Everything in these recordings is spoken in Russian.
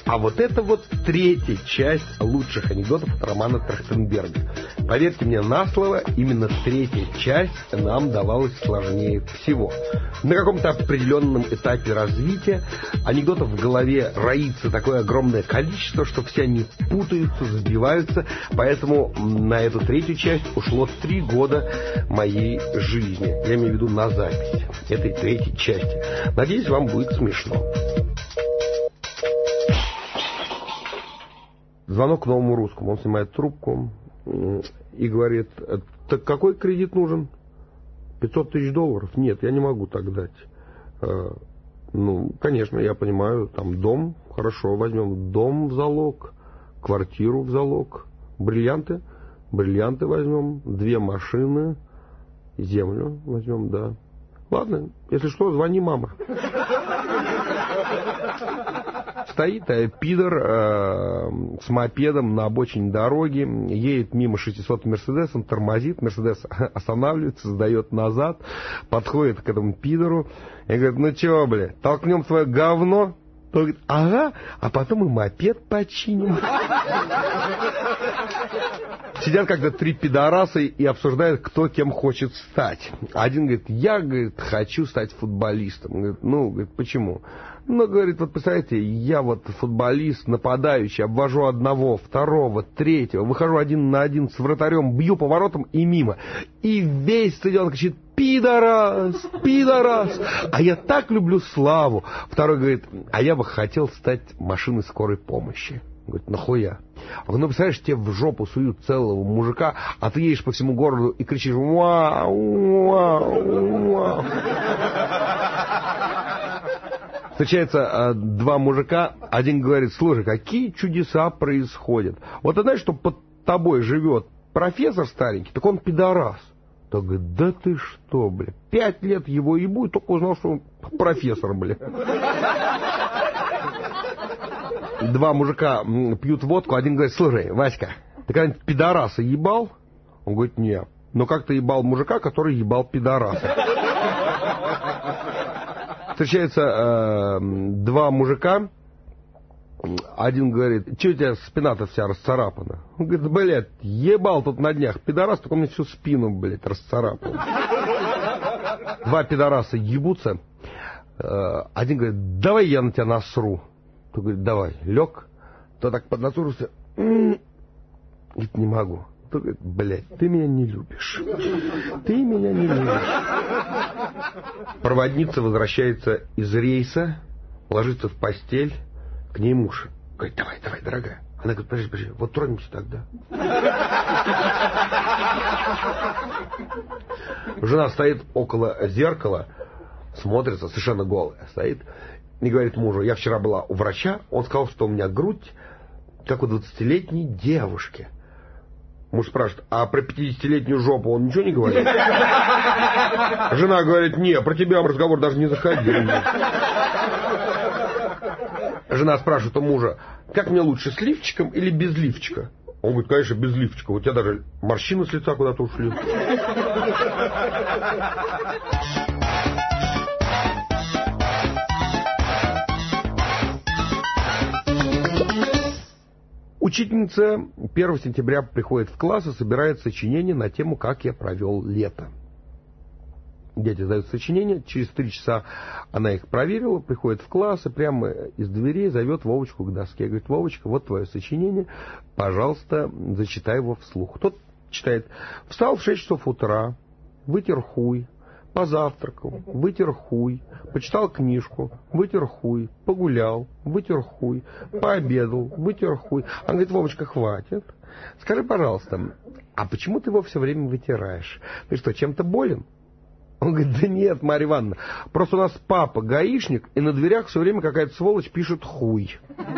А вот это вот третья часть лучших анекдотов романа Трахтенберга. Поверьте мне на слово, именно третья часть нам давалась сложнее всего. На каком-то определенном этапе развития анекдотов в голове роится такое огромное количество, что все они путаются, сбиваются. Поэтому на эту третью часть ушло 3 года моей жизни. Я имею в виду на запись этой третьей части. Надеюсь, вам будет смешно. Звонок к Новому Русскому. Он снимает трубку и говорит: так какой кредит нужен? $500 тысяч? Нет, я не могу так дать. Ну, конечно, я понимаю, там дом, хорошо, возьмем дом в залог, квартиру в залог, бриллианты возьмем, 2 машины, землю возьмем, да. Ладно, если что, звони, мама. Стоит пидор с мопедом на обочине дороги, едет мимо 600-м Мерседесом, тормозит, Мерседес останавливается, сдает назад, подходит к этому пидору и говорит: ну чё, бля, толкнем твое говно? Тот говорит: ага, а потом и мопед починим. Сидят как-то 3 пидораса и обсуждают, кто кем хочет стать. Один говорит: я, говорит, хочу стать футболистом. Говорит: ну, говорит, почему? Ну, говорит, вот представляете, я вот футболист, нападающий, обвожу одного, второго, третьего, выхожу 1 на 1 с вратарем, бью поворотом и мимо. И весь стадион кричит: пидорас, пидорас. А я так люблю славу. Второй говорит: а я бы хотел стать машиной скорой помощи. Говорит: нахуя? Он говорит: ну, представляешь, тебе в жопу суют целого мужика, а ты едешь по всему городу и кричишь: вау, вау, вау. Встречаются 2 мужика, один говорит: слушай, какие чудеса происходят. Вот ты знаешь, что под тобой живет профессор старенький, так он пидорас. Тот говорит: да ты что, бля, 5 лет его ебу, и только узнал, что он профессор, бля. 2 мужика пьют водку, один говорит: слушай, Васька, ты когда-нибудь пидораса ебал? Он говорит: нет. Но как ты ебал мужика, который ебал пидораса? Встречаются 2 мужика, один говорит: че у тебя спина-то вся расцарапана? Он говорит: блядь, ебал тут на днях пидорас, только у меня всю спину, блядь, расцарапал. 2 пидораса ебутся, один говорит: давай я на тебя насру. Тот говорит: давай. Лег, то так поднатужился, говорит: не могу. Тот говорит: блядь, ты меня не любишь. Ты меня не любишь. Проводница возвращается из рейса, ложится в постель, к ней муж говорит: давай, давай, дорогая. Она говорит: подожди, вот тронемся тогда. Жена стоит около зеркала, смотрится, совершенно голая стоит, и говорит мужу: я вчера была у врача, он сказал, что у меня грудь, как у 20-летней девушки. Муж спрашивает: а про 50-летнюю жопу он ничего не говорит? Жена говорит: не, про тебя разговор даже не заходил. Жена спрашивает у мужа: как мне лучше, с лифчиком или без лифчика? Он говорит: конечно, без лифчика, у тебя даже морщины с лица куда-то ушли. Учительница 1 сентября приходит в класс и собирает сочинение на тему «Как я провел лето». Дети сдают сочинения, через 3 часа она их проверила, приходит в класс и прямо из дверей зовет Вовочку к доске. Говорит: Вовочка, вот твое сочинение, пожалуйста, зачитай его вслух. Тот читает: встал в 6 часов утра, вытер хуй, позавтракал, вытер хуй, почитал книжку, вытер хуй, погулял, вытер хуй, пообедал, вытер хуй. Она говорит: Вовочка, хватит. Скажи, пожалуйста, а почему ты его все время вытираешь? Ты что, чем-то болен? Он говорит: да нет, Марья Ивановна, просто у нас папа гаишник, и на дверях все время какая-то сволочь пишет хуй.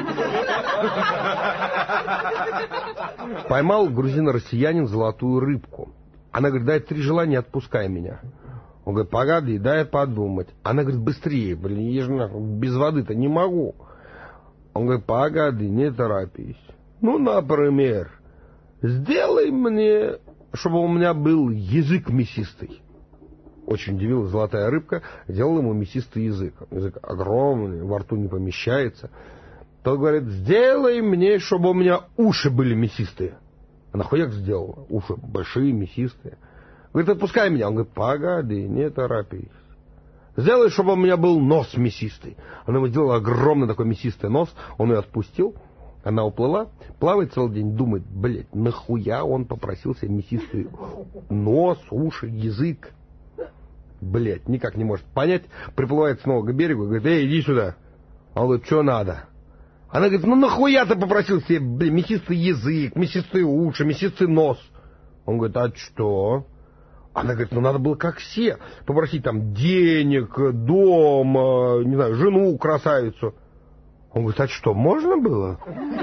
Поймал грузино-россиянин золотую рыбку. Она говорит: дай 3 желания, отпускай меня. Он говорит: погоди, дай подумать. Она говорит: быстрее, блин, я же без воды-то не могу. Он говорит: погоди, не торопись. Ну, например, сделай мне, чтобы у меня был язык мясистый. Очень удивилась золотая рыбка, делала ему мясистый язык. Язык огромный, во рту не помещается. Тот говорит, сделай мне, чтобы у меня уши были мясистые. А нахуяк сделала? Уши большие, мясистые. Говорит, отпускай меня. Он говорит, погоди, не торопись. Сделай, чтобы у меня был нос мясистый. Она ему сделала огромный такой мясистый нос. Он ее отпустил. Она уплыла. Плавает целый день. Думает, блядь, нахуя он попросил себе мясистый нос, уши, язык. Блядь, никак не может понять. Приплывает снова к берегу. Говорит, эй, иди сюда. Он говорит, что надо? Она говорит, ну нахуя ты попросил себе, блин, мясистый язык, мясистые уши, мясистый нос? Он говорит, а что? Она говорит, ну надо было как все, попросить там денег, дом, не знаю, жену, красавицу. Он говорит, а что, можно было?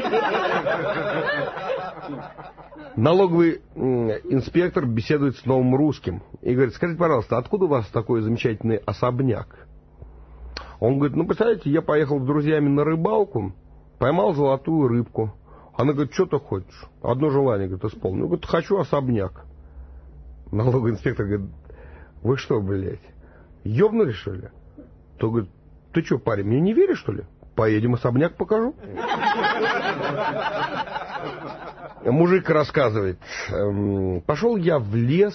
Налоговый инспектор беседует с новым русским и говорит, скажите, пожалуйста, откуда у вас такой замечательный особняк? Он говорит, ну, представляете, я поехал с друзьями на рыбалку, поймал золотую рыбку. Она говорит, что ты хочешь? Одно желание, говорит, исполнил. Говорит, хочу особняк. Налоговый инспектор говорит, вы что, блядь, ёбнули, что ли? То говорит, ты что, парень, мне не веришь, что ли? Поедем, особняк покажу. Мужик рассказывает, пошел я в лес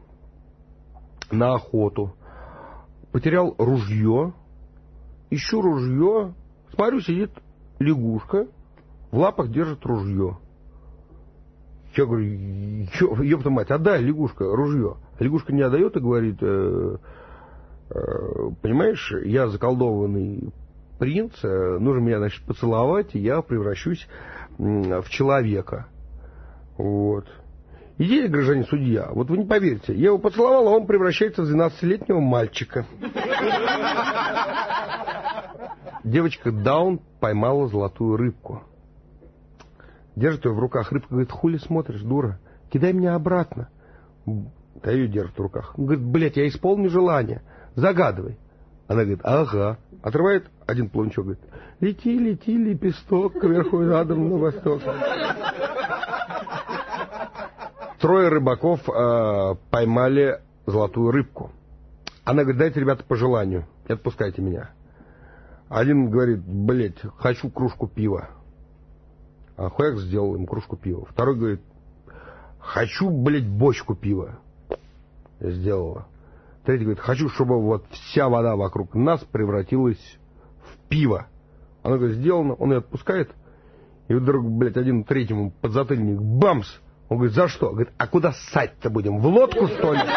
на охоту, потерял ружье, ищу ружье, смотрю, сидит лягушка, в лапах держит ружье. Я говорю, ёпта мать, отдай, лягушка, ружье. Лягушка не отдает и говорит, понимаешь, я заколдованный принц, нужно меня, значит, поцеловать, и я превращусь в человека. Вот. Идите, гражданин судья, вот вы не поверите, я его поцеловал, а он превращается в 12-летнего мальчика. Девочка Даун поймала золотую рыбку. Держит ее в руках. Рыбка говорит, хули смотришь, дура? Кидай меня обратно. Да ее держит в руках. Он говорит, блядь, я исполню желание. Загадывай. Она говорит, ага. Отрывает один плавничок, говорит, лети, лети, лепесток, кверху и задом на восток. Трое рыбаков поймали золотую рыбку. Она говорит, дайте, ребята, по желанию, и отпускайте меня. Один говорит, блядь, хочу кружку пива. А хуяк сделал им кружку пива. Второй говорит, хочу, блядь, бочку пива. Сделала. Третий говорит, хочу, чтобы вот вся вода вокруг нас превратилась в пиво. Она говорит, сделано, он ее отпускает. И вдруг, блядь, один третьему подзатыльник, бамс. Он говорит, за что? Говорит, а куда ссать-то будем? В лодку, что ли?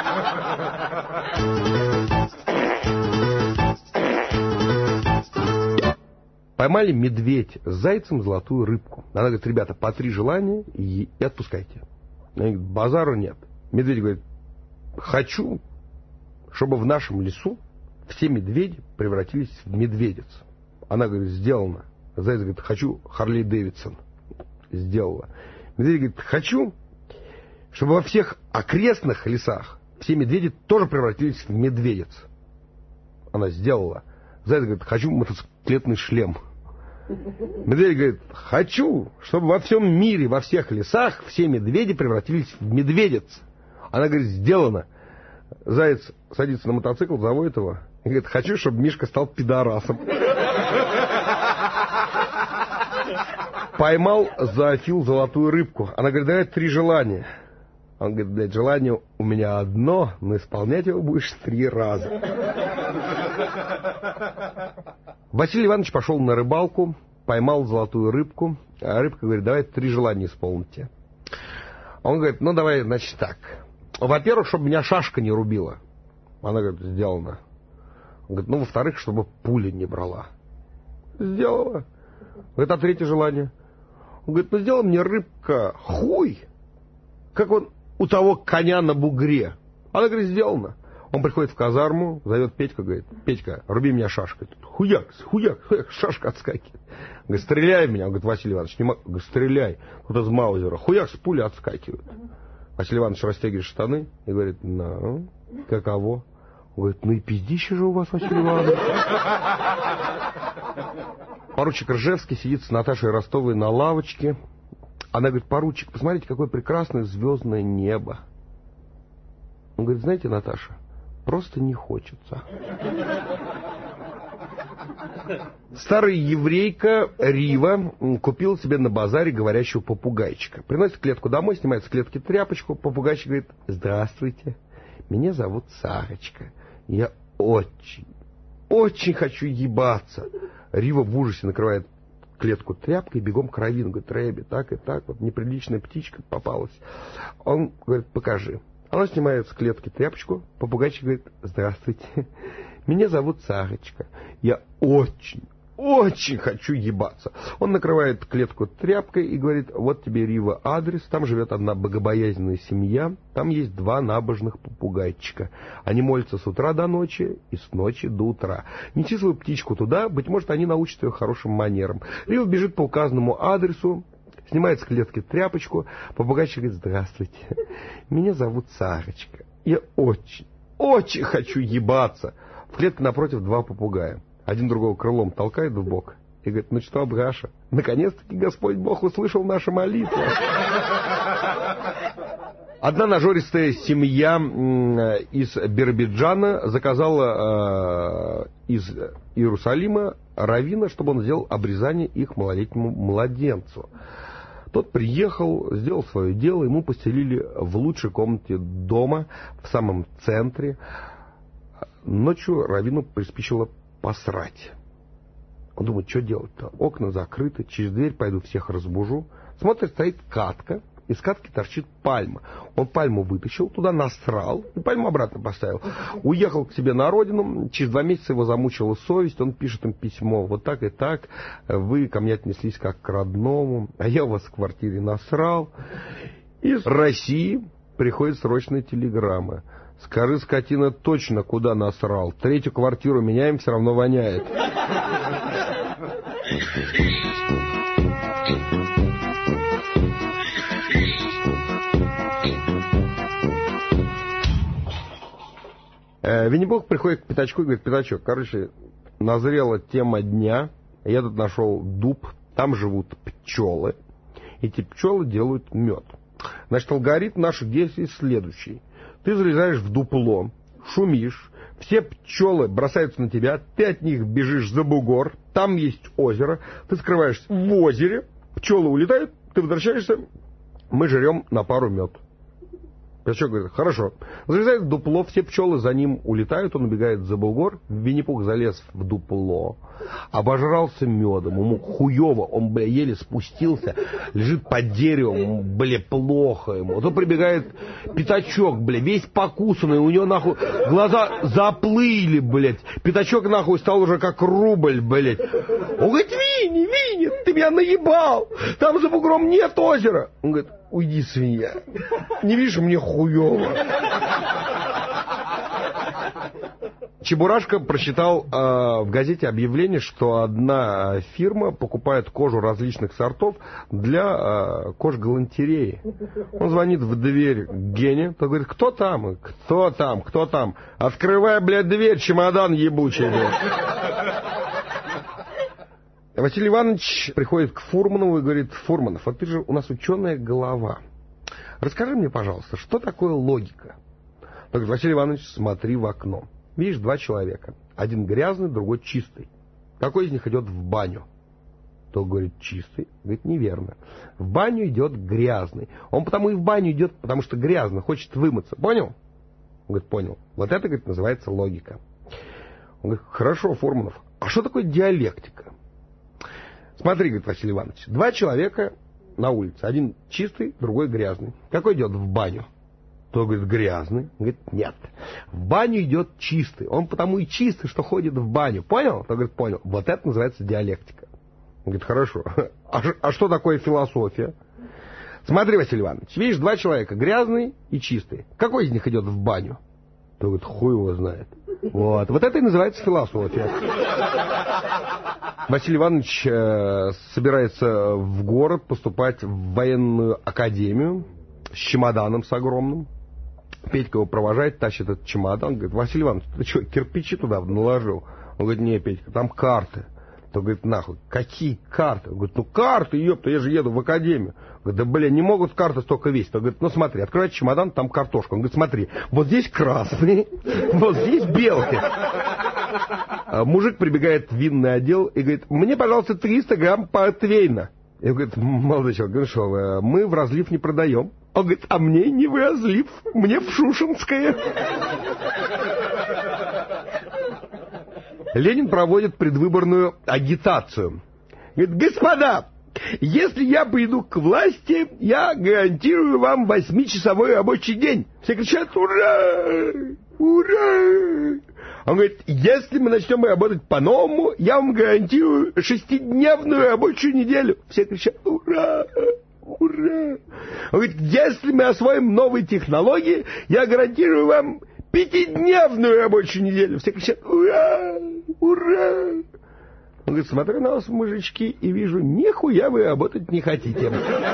Поймали медведь с зайцем золотую рыбку. Она говорит, ребята, по 3 желания и отпускайте. Она говорит, базару нет. Медведь говорит, хочу, чтобы в нашем лесу все медведи превратились в медведиц. Она говорит, сделано. Заяц говорит, хочу Харли Дэвидсон. Сделала. Медведь говорит, хочу, чтобы во всех окрестных лесах все медведи тоже превратились в медведиц. Она сделала. Заяц говорит, хочу мотоциклетный шлем. Медведь говорит, хочу, чтобы во всем мире, во всех лесах все медведи превратились в медведиц. Она говорит, сделано. Заяц садится на мотоцикл, заводит его. И говорит, хочу, чтобы Мишка стал пидорасом. Поймал зоофил золотую рыбку. Она говорит, давай 3 желания. Он говорит, блядь, желание у меня одно, но исполнять его будешь 3 раза. Василий Иванович пошел на рыбалку, поймал золотую рыбку, а рыбка говорит, давай 3 желания исполните. Он говорит, ну давай, значит, так. Во-первых, чтобы меня шашка не рубила. Она говорит, сделано. Он говорит, ну, во-вторых, чтобы пуля не брала. Сделала. Говорит, а 3-е желание? Он говорит, ну, сделай мне, рыбка, хуй, как он у того коня на бугре. Она говорит, сделано. Он приходит в казарму, зовет Петьку, говорит, Петька, руби меня шашкой. Хуяк, хуяк, хуяк, шашка отскакивает. Говорит, стреляй в меня. Он говорит, Василий Иванович, не могу. Говорит, стреляй. Кто-то из маузера. Хуяк, с пули отскакивает. Василий Иванович растягивает штаны и говорит, ну, каково? Он говорит, ну и пиздище же у вас, Василий Иванович. Поручик Ржевский сидит с Наташей Ростовой на лавочке. Она говорит, поручик, посмотрите, какое прекрасное звездное небо. Он говорит, знаете, Наташа, просто не хочется. Старая еврейка Рива купила себе на базаре говорящего попугайчика. Приносит клетку домой, снимает с клетки тряпочку. Попугайчик говорит: здравствуйте, меня зовут Сарочка. Я очень хочу ебаться. Рива в ужасе накрывает клетку тряпкой, бегом к раввину. Говорит: Рэби, так и так, вот неприличная птичка попалась. Он говорит: покажи. Она снимает с клетки тряпочку. Попугайчик говорит: здравствуйте, меня зовут Сарочка. Я очень хочу ебаться. Он накрывает клетку тряпкой и говорит: вот тебе, Рива, адрес. Там живет одна богобоязненная семья. Там есть 2 набожных попугайчика. Они молятся с утра до ночи и с ночи до утра. Неси свою птичку туда, быть может, они научат ее хорошим манерам. Рива бежит по указанному адресу, снимает с клетки тряпочку. Попугайчик говорит: здравствуйте, меня зовут Сарочка. Я очень хочу ебаться. В клетке напротив 2 попугая. Один другого крылом толкает в бок и говорит: ну что, Абгаша, наконец-таки Господь Бог услышал наши молитвы. Одна нажористая семья из Биробиджана заказала из Иерусалима раввина, чтобы он сделал обрезание их малолетнему младенцу. Тот приехал, сделал свое дело, ему постелили в лучшей комнате дома, в самом центре. Ночью раввину приспичило посрать. Он думает: что делать-то? Окна закрыты, через дверь пойду всех разбужу. Смотрит, стоит катка, из катки торчит пальма. Он пальму вытащил, туда насрал и пальму обратно поставил. Уехал к себе на родину, через 2 месяца его замучила совесть, он пишет им письмо: вот так и так, вы ко мне отнеслись как к родному, а я у вас в квартире насрал. Из России приходит срочная телеграмма: скажи, скотина, точно куда насрал. 3-ю квартиру меняем, все равно воняет. Винни-Пух приходит к Пятачку и говорит: Пятачок, короче, назрела тема дня. Я тут нашел дуб, там живут пчелы. Эти пчелы делают мед. Значит, алгоритм наших действий следующий. Ты залезаешь в дупло, шумишь, все пчелы бросаются на тебя, ты от них бежишь за бугор, там есть озеро, ты скрываешься в озере, пчелы улетают, ты возвращаешься, мы жрем на пару мед. Пятачок говорит: хорошо. Залезает в дупло, все пчелы за ним улетают, он убегает за бугор, Винни-Пух залез в дупло, обожрался медом, ему хуево, он, еле спустился, лежит под деревом, плохо ему. Вот он прибегает Пятачок, весь покусанный, у него, нахуй, глаза заплыли, Пятачок, нахуй, стал уже как рубль, Он говорит: Винни, ты меня наебал, там за бугром нет озера. Он говорит: уйди, свинья, не видишь, мне хуево. Чебурашка прочитал в газете объявление, что одна фирма покупает кожу различных сортов для кожгалантереи. Он звонит в дверь Гене, тот говорит: кто там? Кто там? Открывай, дверь, чемодан ебучий, Василий Иванович приходит к Фурманову и говорит: Фурманов, а ты же у нас ученая голова. Расскажи мне, пожалуйста, что такое логика? Он говорит: Василий Иванович, смотри в окно. Видишь 2 человека. Один грязный, другой чистый. Какой из них идет в баню? Тот говорит: чистый. Говорит: неверно. В баню идет грязный. Он потому и в баню идет, потому что грязно, хочет вымыться. Понял? Он говорит: понял. Вот это, говорит, называется логика. Он говорит: хорошо, Фурманов, а что такое диалектика? Смотри, говорит Василий Иванович, 2 человека на улице. Один чистый, другой грязный. Какой идет в баню? Тот говорит: грязный. Он говорит: нет. В баню идет чистый. Он потому и чистый, что ходит в баню. Понял? Тот говорит: понял. Вот это называется диалектика. Он говорит: хорошо. А что такое философия? Смотри, Василий Иванович, видишь 2 человека, грязный и чистый. Какой из них идет в баню? Тот говорит: хуй его знает. Вот это и называется философия. Василий Иванович собирается в город поступать в военную академию с чемоданом с огромным. Петька его провожает, тащит этот чемодан. Говорит: Василий Иванович, ты что, кирпичи туда наложил? Он говорит: не, Петька, там карты. Он говорит, нахуй, какие карты? Он говорит, ну карты, ёпта, я же еду в академию. Он говорит, да, блин, не могут карты столько весить. Он говорит, ну смотри, открывает чемодан, там картошка. Он говорит, смотри, вот здесь красный, вот здесь белый. Мужик прибегает в винный отдел и говорит, мне, пожалуйста, 300 грамм портвейна. И он говорит, молодой человек, ну что вы, мы в разлив не продаем. Он говорит, а мне не в разлив, мне в Шушинское. Ленин проводит предвыборную агитацию. Говорит, господа, если я приду к власти, я гарантирую вам 8-часовой рабочий день. Все кричат, ура, ура. Он говорит, если мы начнем работать по-новому, я вам гарантирую 6-дневную рабочую неделю. Все кричат, ура, ура. Он говорит, если мы освоим новые технологии, я гарантирую вам 5-дневную рабочую неделю. Все кричат, ура, ура. Он говорит, смотрю на вас, мужички, и вижу, нихуя вы работать не хотите.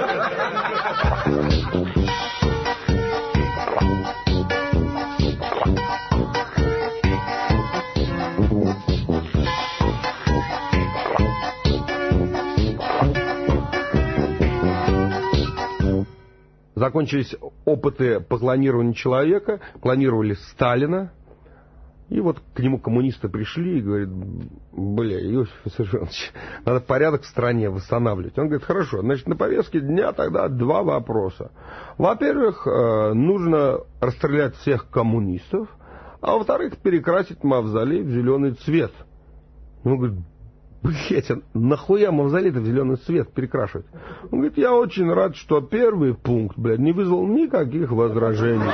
Закончились опыты по клонированию человека, клонировали Сталина, и вот к нему коммунисты пришли и говорят, бля, Иосиф Виссарионович, надо порядок в стране восстанавливать. Он говорит, хорошо, значит, на повестке дня тогда 2 вопроса. Во-первых, нужно расстрелять всех коммунистов, а во-вторых, перекрасить мавзолей в зеленый цвет. Он говорит, блять, нахуя мавзолей-то в зеленый цвет перекрашивать? Он говорит, я очень рад, что первый пункт, блядь, не вызвал никаких возражений.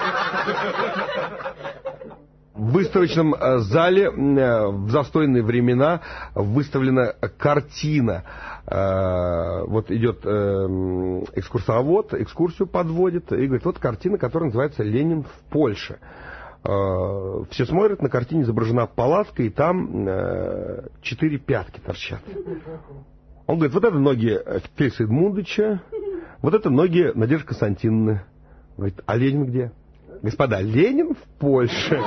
В выставочном зале в застойные времена выставлена картина. Вот идет экскурсовод, экскурсию подводит и говорит, вот картина, которая называется «Ленин в Польше». Все смотрят, на картине изображена палатка, и там 4 пятки торчат. Он говорит, вот это ноги Феликса Эдмундовича, вот это ноги Надежды Константиновны. Говорит, а Ленин где? Господа, Ленин в Польше.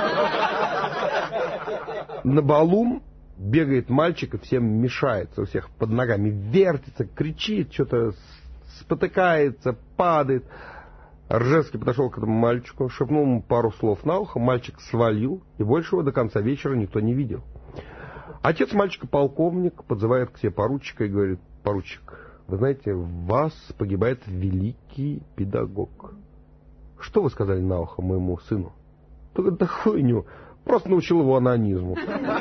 На балу бегает мальчик и всем мешается, у всех под ногами вертится, кричит, что-то спотыкается, падает. Ржевский подошел к этому мальчику, шепнул ему пару слов на ухо, мальчик свалил, и больше его до конца вечера никто не видел. Отец мальчика, полковник, подзывает к себе поручика и говорит, поручик, вы знаете, в вас погибает великий педагог. Что вы сказали на ухо моему сыну? Он говорит, да хуйню, просто научил его анонизму.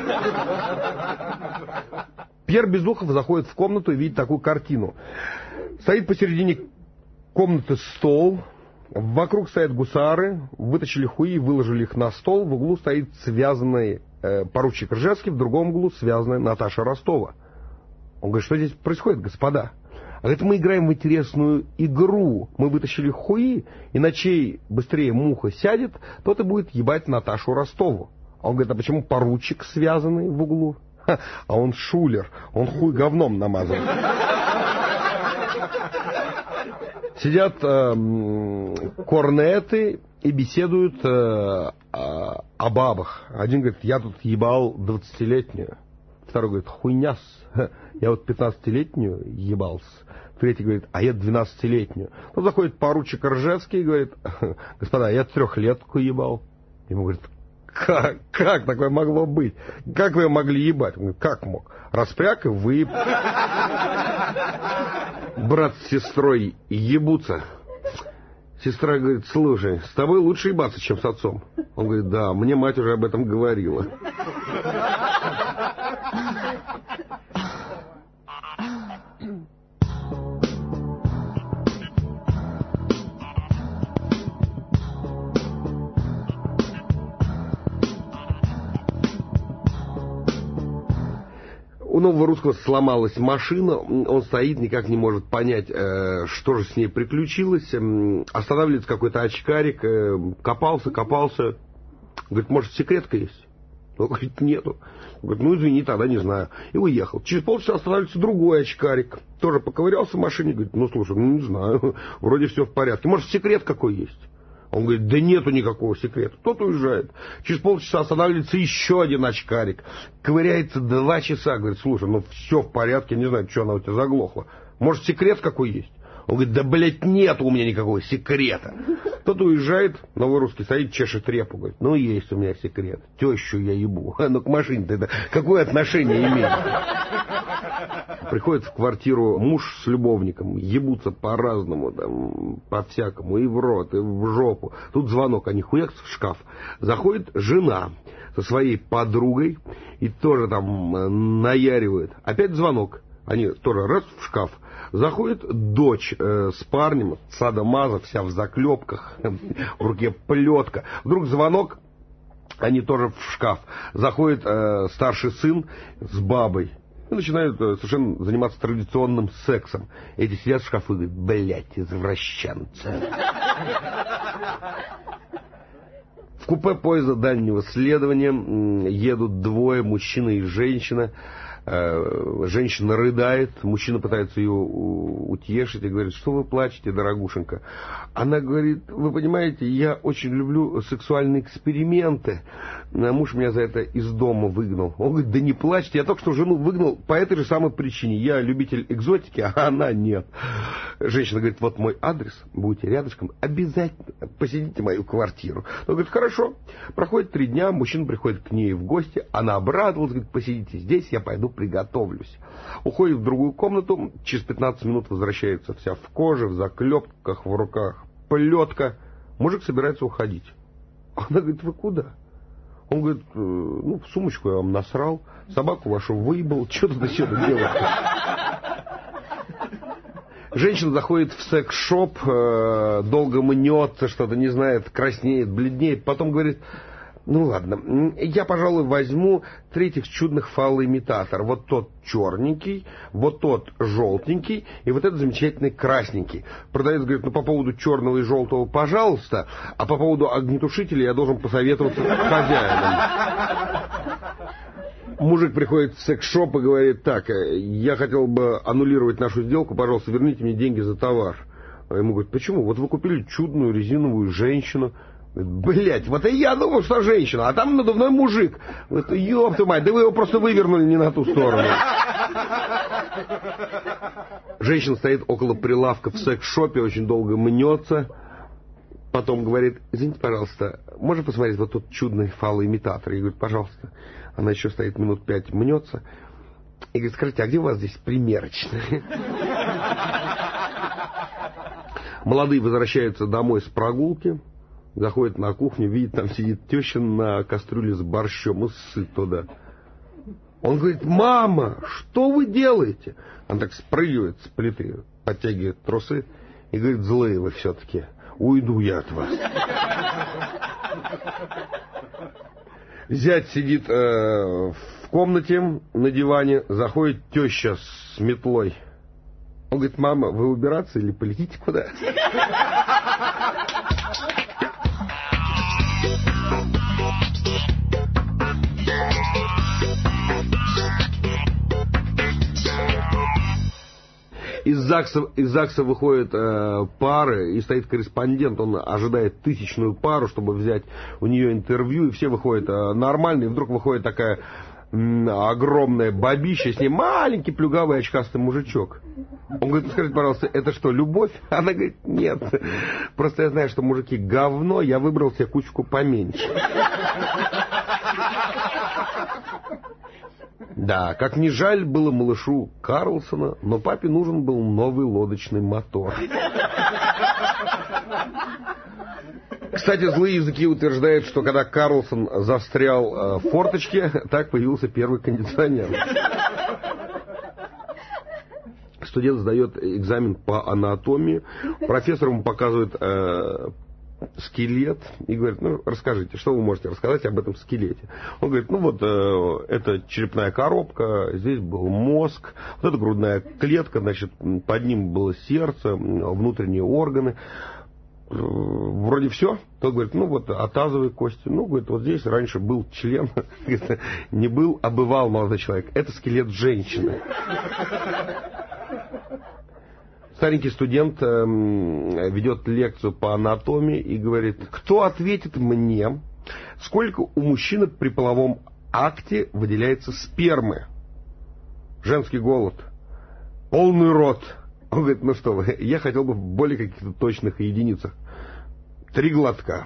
Пьер Безухов заходит в комнату и видит такую картину. Стоит посередине комнаты стол, вокруг стоят гусары, вытащили хуи, выложили их на стол, в углу стоит связанный поручик Ржевский, в другом углу связанная Наташа Ростова. Он говорит, что здесь происходит, господа? А говорит, мы играем в интересную игру. Мы вытащили хуи, и на чей быстрее муха сядет, тот и будет ебать Наташу Ростову. А он говорит, а почему поручик связанный в углу? А он шулер, он хуй говном намазан. Сидят корнеты и беседуют о бабах. Один говорит, я тут ебал 20-летнюю. Второй говорит, хуйняс, я вот 15-летнюю ебался. Третий говорит, а я 12-летнюю. Тут заходит поручик Ржевский и говорит, господа, я 3-летку ебал. Ему говорит, как такое могло быть? Как вы могли ебать? Он говорит, как мог? Распряг и выеб. Брат с сестрой ебутся. Сестра говорит, слушай, с тобой лучше ебаться, чем с отцом. Он говорит, да, мне мать уже об этом говорила. У нового русского сломалась машина, он стоит, никак не может понять, что же с ней приключилось. Останавливается какой-то очкарик, копался. Говорит, может, секретка есть? Он говорит, нету. Он говорит, ну, извини, тогда не знаю. И уехал. Через полчаса останавливается другой очкарик. Тоже поковырялся в машине, говорит, ну, слушай, ну, не знаю, вроде все в порядке. Может, секрет какой есть? Он говорит, да нету никакого секрета. Тот уезжает. Через полчаса останавливается еще один очкарик. Ковыряется 2 часа. Говорит, слушай, ну все в порядке, не знаю, что она у тебя заглохла. Может, секрет какой есть? Он говорит, да, блядь, нет у меня никакого секрета. Тот уезжает, новый русский стоит, чешет репу. Говорит, ну, есть у меня секрет. Тещу я ебу. Ну, к машине-то это какое отношение имеет? Приходит в квартиру муж с любовником, ебутся по-разному, там, по-всякому, и в рот, и в жопу. Тут звонок, они хуякс в шкаф. Заходит жена со своей подругой и тоже там наяривает. Опять звонок. Они тоже раз в шкаф. Заходит дочь с парнем, садомаза, вся в заклепках, в руке плетка. Вдруг звонок, они тоже в шкаф. Заходит старший сын с бабой. И начинают совершенно заниматься традиционным сексом. Эти сидят в шкафу и говорят, блядь, извращенцы. В купе поезда дальнего следования едут 2, мужчина и женщина. Женщина рыдает, мужчина пытается ее утешить и говорит, что вы плачете, дорогушенька? Она говорит, вы понимаете, я очень люблю сексуальные эксперименты. Муж меня за это из дома выгнал. Он говорит, да не плачьте, я только что жену выгнал по этой же самой причине. Я любитель экзотики, а она нет. Женщина говорит, вот мой адрес, будете рядышком, обязательно посетите мою квартиру. Он говорит, хорошо. Проходит 3 дня, мужчина приходит к ней в гости, она обрадовалась, говорит, посидите здесь, я пойду приготовлюсь. Уходит в другую комнату, через 15 минут возвращается вся в коже, в заклепках, в руках плетка. Мужик собирается уходить. Она говорит, вы куда? Он говорит, ну, в сумочку я вам насрал, собаку вашу выебал, что тут еще делать? Женщина заходит в секс-шоп, долго мнется, что-то не знает, краснеет, бледнеет, потом говорит, ну ладно, я, пожалуй, возьму 3 чудных фалоимитатор. Вот тот черненький, вот тот желтенький и вот этот замечательный красненький. Продавец говорит, ну по поводу черного и желтого, пожалуйста, а по поводу огнетушителя я должен посоветоваться с хозяином. Мужик приходит в секс-шоп и говорит, так, я хотел бы аннулировать нашу сделку, пожалуйста, верните мне деньги за товар. Ему говорят, почему? Вот вы купили чудную резиновую женщину. Блять, вот и я думал, что женщина, а там надувной мужик. Ёб твою мать, да вы его просто вывернули не на ту сторону. Женщина стоит около прилавка в секс-шопе, очень долго мнется. Потом говорит, извините, пожалуйста, можно посмотреть вот тот чудный фалоимитатор? Я говорю, пожалуйста. Она еще стоит минут 5, мнется. И говорит, скажите, а где у вас здесь примерочная? Молодые возвращаются домой с прогулки. Заходит на кухню, видит, там сидит теща на кастрюле с борщом и сыт туда. Он говорит, мама, что вы делаете? Она так спрыгивает с плиты, подтягивает трусы и говорит, злые вы все-таки, уйду я от вас. Зять сидит в комнате на диване, заходит теща с метлой. Он говорит, мама, вы убираться или полетите куда? Из ЗАГСа выходят пары, и стоит корреспондент, он ожидает 1000-ю пару, чтобы взять у нее интервью, и все выходят нормально, и вдруг выходит такая огромная бабища, с ней маленький плюгавый очкастый мужичок. Он говорит, скажите, пожалуйста, это что, любовь? Она говорит, нет, просто я знаю, что мужики говно, я выбрал себе кучку поменьше. Да, как ни жаль было малышу Карлсона, но папе нужен был новый лодочный мотор. Кстати, злые языки утверждают, что когда Карлсон застрял в форточке, так появился первый кондиционер. Студент сдает экзамен по анатомии, профессор ему показывает скелет и говорит, ну, расскажите, что вы можете рассказать об этом скелете? Он говорит, ну, вот это черепная коробка, здесь был мозг, вот это грудная клетка, значит, под ним было сердце, внутренние органы. Вроде все. Тот говорит, ну, вот, а тазовые кости? Ну, говорит, вот здесь раньше был член. Не был, а бывал молодой человек. Это скелет женщины. Старенький студент ведет лекцию по анатомии и говорит: кто ответит мне, сколько у мужчины при половом акте выделяется спермы? Женский голод. Полный рот. Он говорит: ну что вы, я хотел бы в более каких-то точных единицах. 3 глотка.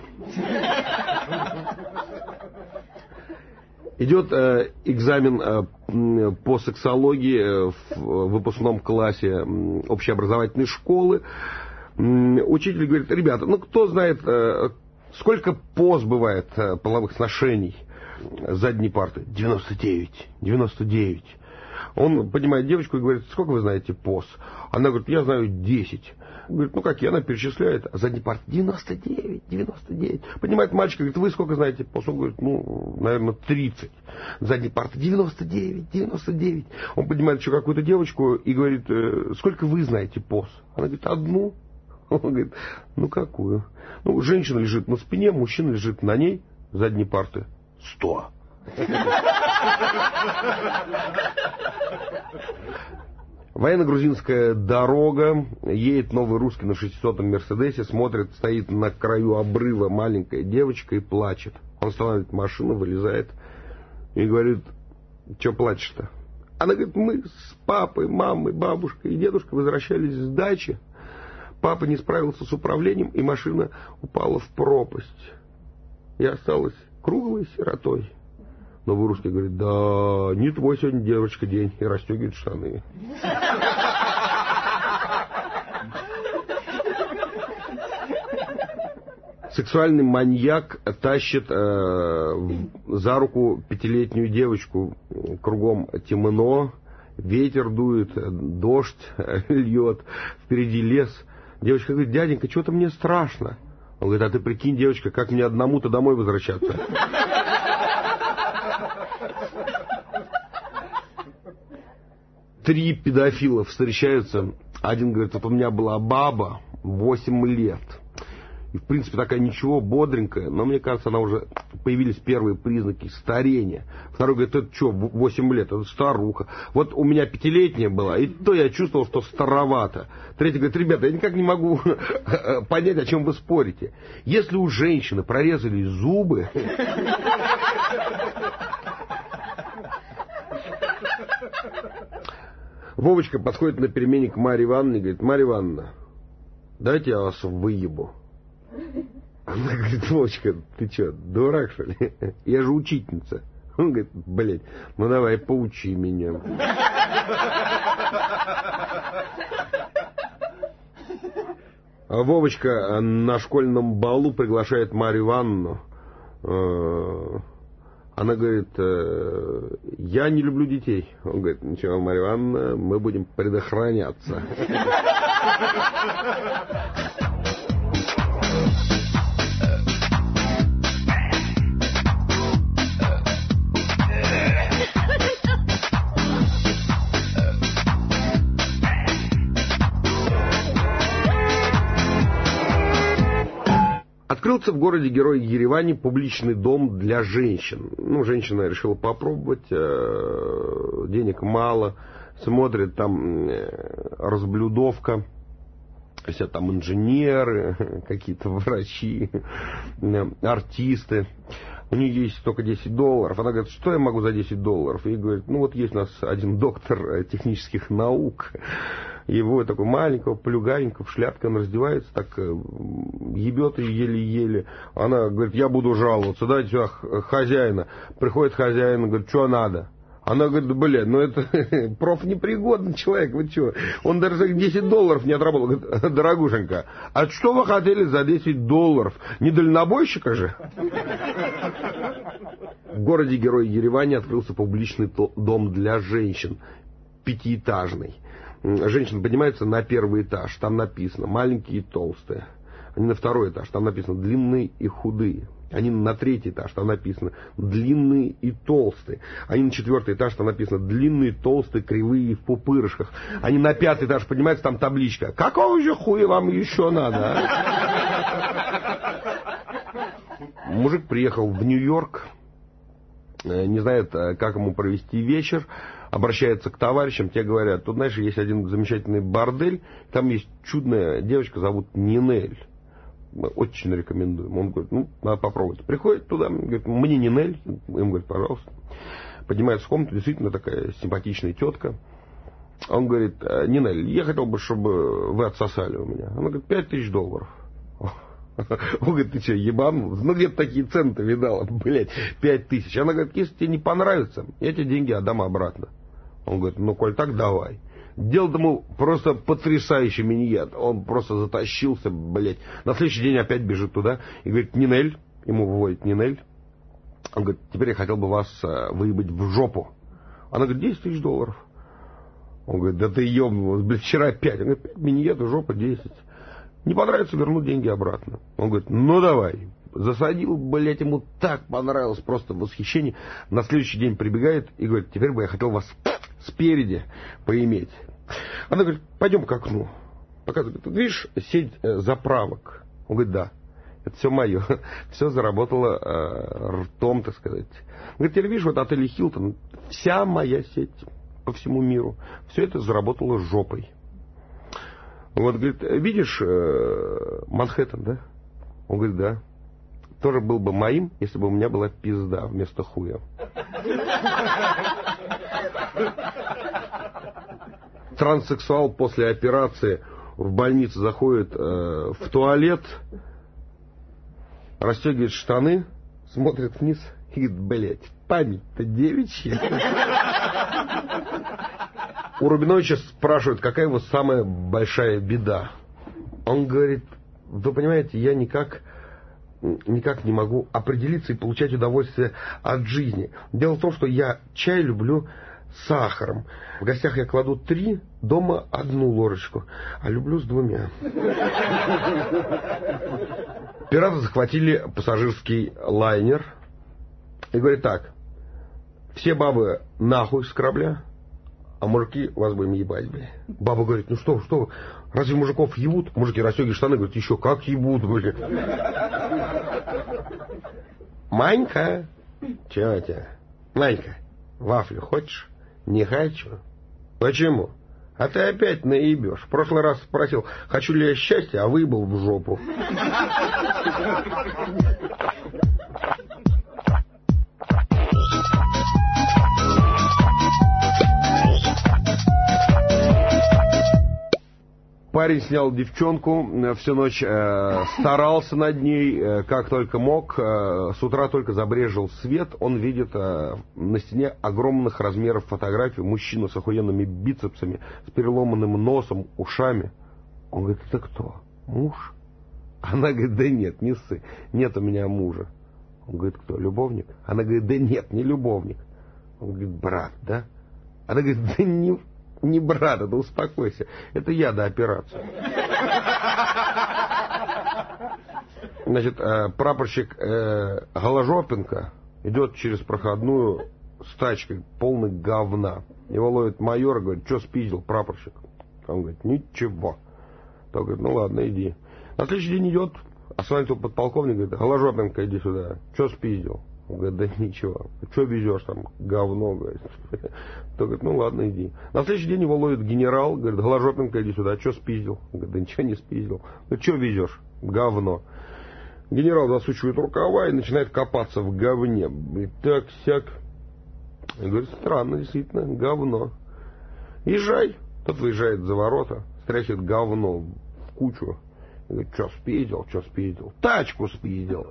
Идет экзамен по сексологии в выпускном классе общеобразовательной школы. Учитель говорит: ребята, ну кто знает, сколько поз бывает половых сношений с задней парты? 99. 99. Он поднимает девочку и говорит: сколько вы знаете поз? Она говорит: я знаю 10. Говорит: ну какие? Она перечисляет. А задний парт: 99, 99. Поднимает мальчика, говорит: вы сколько знаете поз? Он говорит: ну, наверное, 30. Задний парт: 99, 99. Он поднимает еще какую-то девочку и говорит: сколько вы знаете поз? Она говорит: одну. Он говорит: ну какую? Ну, женщина лежит на спине, мужчина лежит на ней, задней парты 100. Военно-грузинская дорога. Едет новый русский на 600-м Мерседесе, смотрит, стоит на краю обрыва маленькая девочка и плачет. Он останавливает машину, вылезает и говорит: что плачешь-то? Она говорит: мы с папой, мамой, бабушкой и дедушкой возвращались с дачи. Папа не справился с управлением, и машина упала в пропасть. Я осталась круглой сиротой. Новый русский говорит: да, не твой сегодня, девочка, день. И расстегивает штаны. Сексуальный маньяк тащит за руку 5-летнюю девочку. Кругом темно, ветер дует, дождь льет, впереди лес. Девочка говорит: дяденька, что-то мне страшно. Он говорит: а ты прикинь, девочка, как мне одному-то домой возвращаться? Три педофила встречаются. Один говорит: вот у меня была баба 8 лет. И, в принципе, такая ничего, бодренькая. Но, мне кажется, она уже... Появились первые признаки старения. Второй говорит: это что, 8 лет? Это старуха. Вот у меня 5-летняя была, и то я чувствовал, что старовато. Третий говорит: ребята, я никак не могу понять, о чем вы спорите. Если у женщины прорезали зубы... Вовочка подходит на перемене к Марье Ивановне и говорит: Марья Ивановна, дайте я вас выебу. Она говорит: Вовочка, ты что, дурак, что ли? Я же учительница. Он говорит: блядь, ну давай, поучи меня. А Вовочка на школьном балу приглашает Марью Ивановну. Она говорит: я не люблю детей. Он говорит: ничего, Марья Ивановна, мы будем предохраняться. Открылся в городе-герое Ереване публичный дом для женщин. Ну, женщина решила попробовать, денег мало, смотрит, там разблюдовка, все там инженеры, какие-то врачи, артисты. У нее есть только $10. Она говорит: что я могу за $10? И говорит: ну вот есть у нас один доктор технических наук. Его такой маленького, плюгаренького, в шляпке, он раздевается, так ебет ее еле-еле. Она говорит: я буду жаловаться, дайте сюда хозяина. Приходит хозяин, говорит: что надо? Она говорит: да, блядь, ну это профнепригодный человек, вы что? Он даже $10 не отработал. Говорит: дорогушенька, а что вы хотели за $10? Не дальнобойщика же? В городе-герое Ереване открылся публичный дом для женщин, 5-этажный. Женщина поднимается на 1-й этаж, там написано: маленькие и толстые. Они на 2-й этаж, там написано: длинные и худые. Они на 3-й этаж, там написано: длинные и толстые. Они на 4-й этаж, там написано: длинные, толстые, кривые и в пупырышках. Они на 5-й этаж поднимаются, там табличка: какого же хуя вам еще надо, а? Мужик приехал в Нью-Йорк, не знает, как ему провести вечер. обращается к товарищам, те говорят, тут, знаешь, есть один замечательный бордель, там есть чудная девочка, зовут Нинель. Мы очень рекомендуем. Он говорит, ну, надо попробовать. Приходит туда, говорит, мне Нинель. Им говорит, пожалуйста. Поднимается в комнату, действительно такая симпатичная тетка. Он говорит, Нинель, я хотел бы, чтобы вы отсосали у меня. Она говорит, $5000. Он говорит, ты что, ебан? Ну, где-то такие цены-то видала, блядь, 5000. Она говорит, если тебе не понравится, я тебе деньги отдам обратно. Он говорит, ну, коль так, давай. Делал ему просто потрясающий миньет. Он просто затащился, блядь. На следующий день опять бежит туда и говорит, Нинель, ему выводит Нинель. Он говорит, теперь я хотел бы вас выебать в жопу. Она говорит, $10 000. Он говорит, да ты ебаный, блядь, вчера 5. Он говорит, миньет, жопа 10. Не понравится, верну деньги обратно. Он говорит, ну давай. Засадил, блядь, ему так понравилось, просто восхищение. На следующий день прибегает и говорит, теперь бы я хотел вас спереди поиметь. Она говорит, пойдем к окну. Показывает, ты видишь сеть заправок? Он говорит, да. Это все мое. Все заработало ртом, так сказать. Он говорит, теперь видишь, вот отель Хилтон, вся моя сеть по всему миру. Все это заработало жопой. Вот, говорит, видишь Манхэттен, да? Он говорит, да. Тоже был бы моим, если бы у меня была пизда вместо хуя. Транссексуал после операции в больнице заходит в туалет, расстегивает штаны, смотрит вниз и говорит, блядь, память-то девичья. У Рубиновича спрашивают, какая его самая большая беда. Он говорит, вы понимаете, я никак не могу определиться и получать удовольствие от жизни. Дело в том, что я чай люблю с сахаром. В гостях я кладу 3, дома 1 ложечку, а люблю с 2. Пираты захватили пассажирский лайнер и говорят так, все бабы нахуй с корабля, а мужики вас будем ебать, блядь. Баба говорит, ну что вы, разве мужиков ебут? Мужики расстегивают штаны, говорят, еще как ебут, блядь. Манька, чего тебе? Манька, вафлю хочешь? Не хочу. Почему? А ты опять наебешь. В прошлый раз спросил, хочу ли я счастья, а выебал в жопу. Парень снял девчонку, всю ночь старался над ней, как только мог. С утра только забрежил свет, он видит на стене огромных размеров фотографию мужчину с охуенными бицепсами, с переломанным носом, ушами. Он говорит, это кто? Муж? Она говорит, да нет, не ссы, нет у меня мужа. Он говорит, кто, любовник? Она говорит, да нет, не любовник. Он говорит, брат, да? Она говорит, да не брат, да успокойся. Это я до операции. Значит, прапорщик Голожопенко идет через проходную с тачкой полной говна. Его ловит майор и говорит, что спиздил прапорщик? Он говорит, ничего. Тот говорит, ну ладно, иди. На следующий день идет, останется подполковник, говорит, Голожопенко, иди сюда. Что спиздил? Он говорит, да ничего. Что везешь там? Говно, говорит. Тот говорит, ну ладно, иди. На следующий день его ловит генерал, говорит, Голожопенко, иди сюда. Что спиздил? Он говорит, да ничего не спиздил. Ну что везешь? Говно. Генерал засучивает рукава и начинает копаться в говне. И так-сяк. И говорит, странно, действительно, говно. Езжай. Тот выезжает за ворота, стряхивает говно в кучу. И говорит, что спиздил? Тачку спиздил.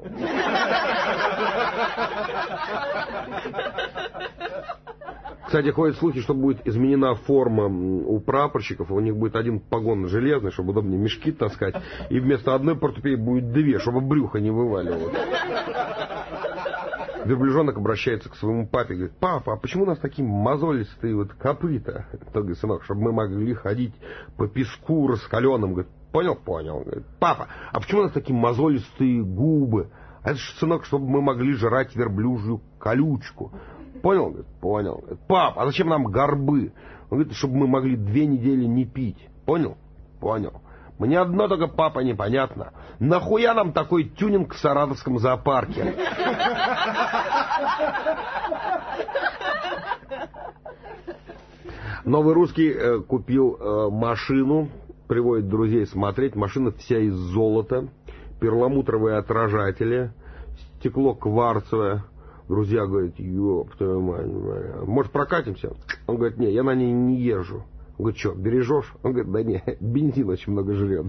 Кстати, ходят слухи, что будет изменена форма у прапорщиков, у них будет один погон железный, чтобы удобнее мешки таскать, и вместо одной портупеи будет 2, чтобы брюхо не вываливалось. Верблюжонок обращается к своему папе и говорит, папа, а почему у нас такие мозолистые вот копыта? Тот говорит, сынок, чтобы мы могли ходить по песку раскаленным. Говорит, понял? Говорит, папа, а почему у нас такие мозолистые губы? А это же, сынок, чтобы мы могли жрать верблюжью колючку. Понял? Говорит, понял. Говорит, пап, а зачем нам горбы? Он говорит, чтобы мы могли 2 недели не пить. Понял? Понял. Мне одно только, папа, непонятно. Нахуя нам такой тюнинг в Саратовском зоопарке? Новый русский купил машину, приводит друзей смотреть. Машина вся из золота, перламутровые отражатели, стекло кварцевое. Друзья говорят: ёб твою мать, может, прокатимся? Он говорит: не, я на ней не езжу. Он говорит: что, бережешь? Он говорит: да не, бензин очень много жрет.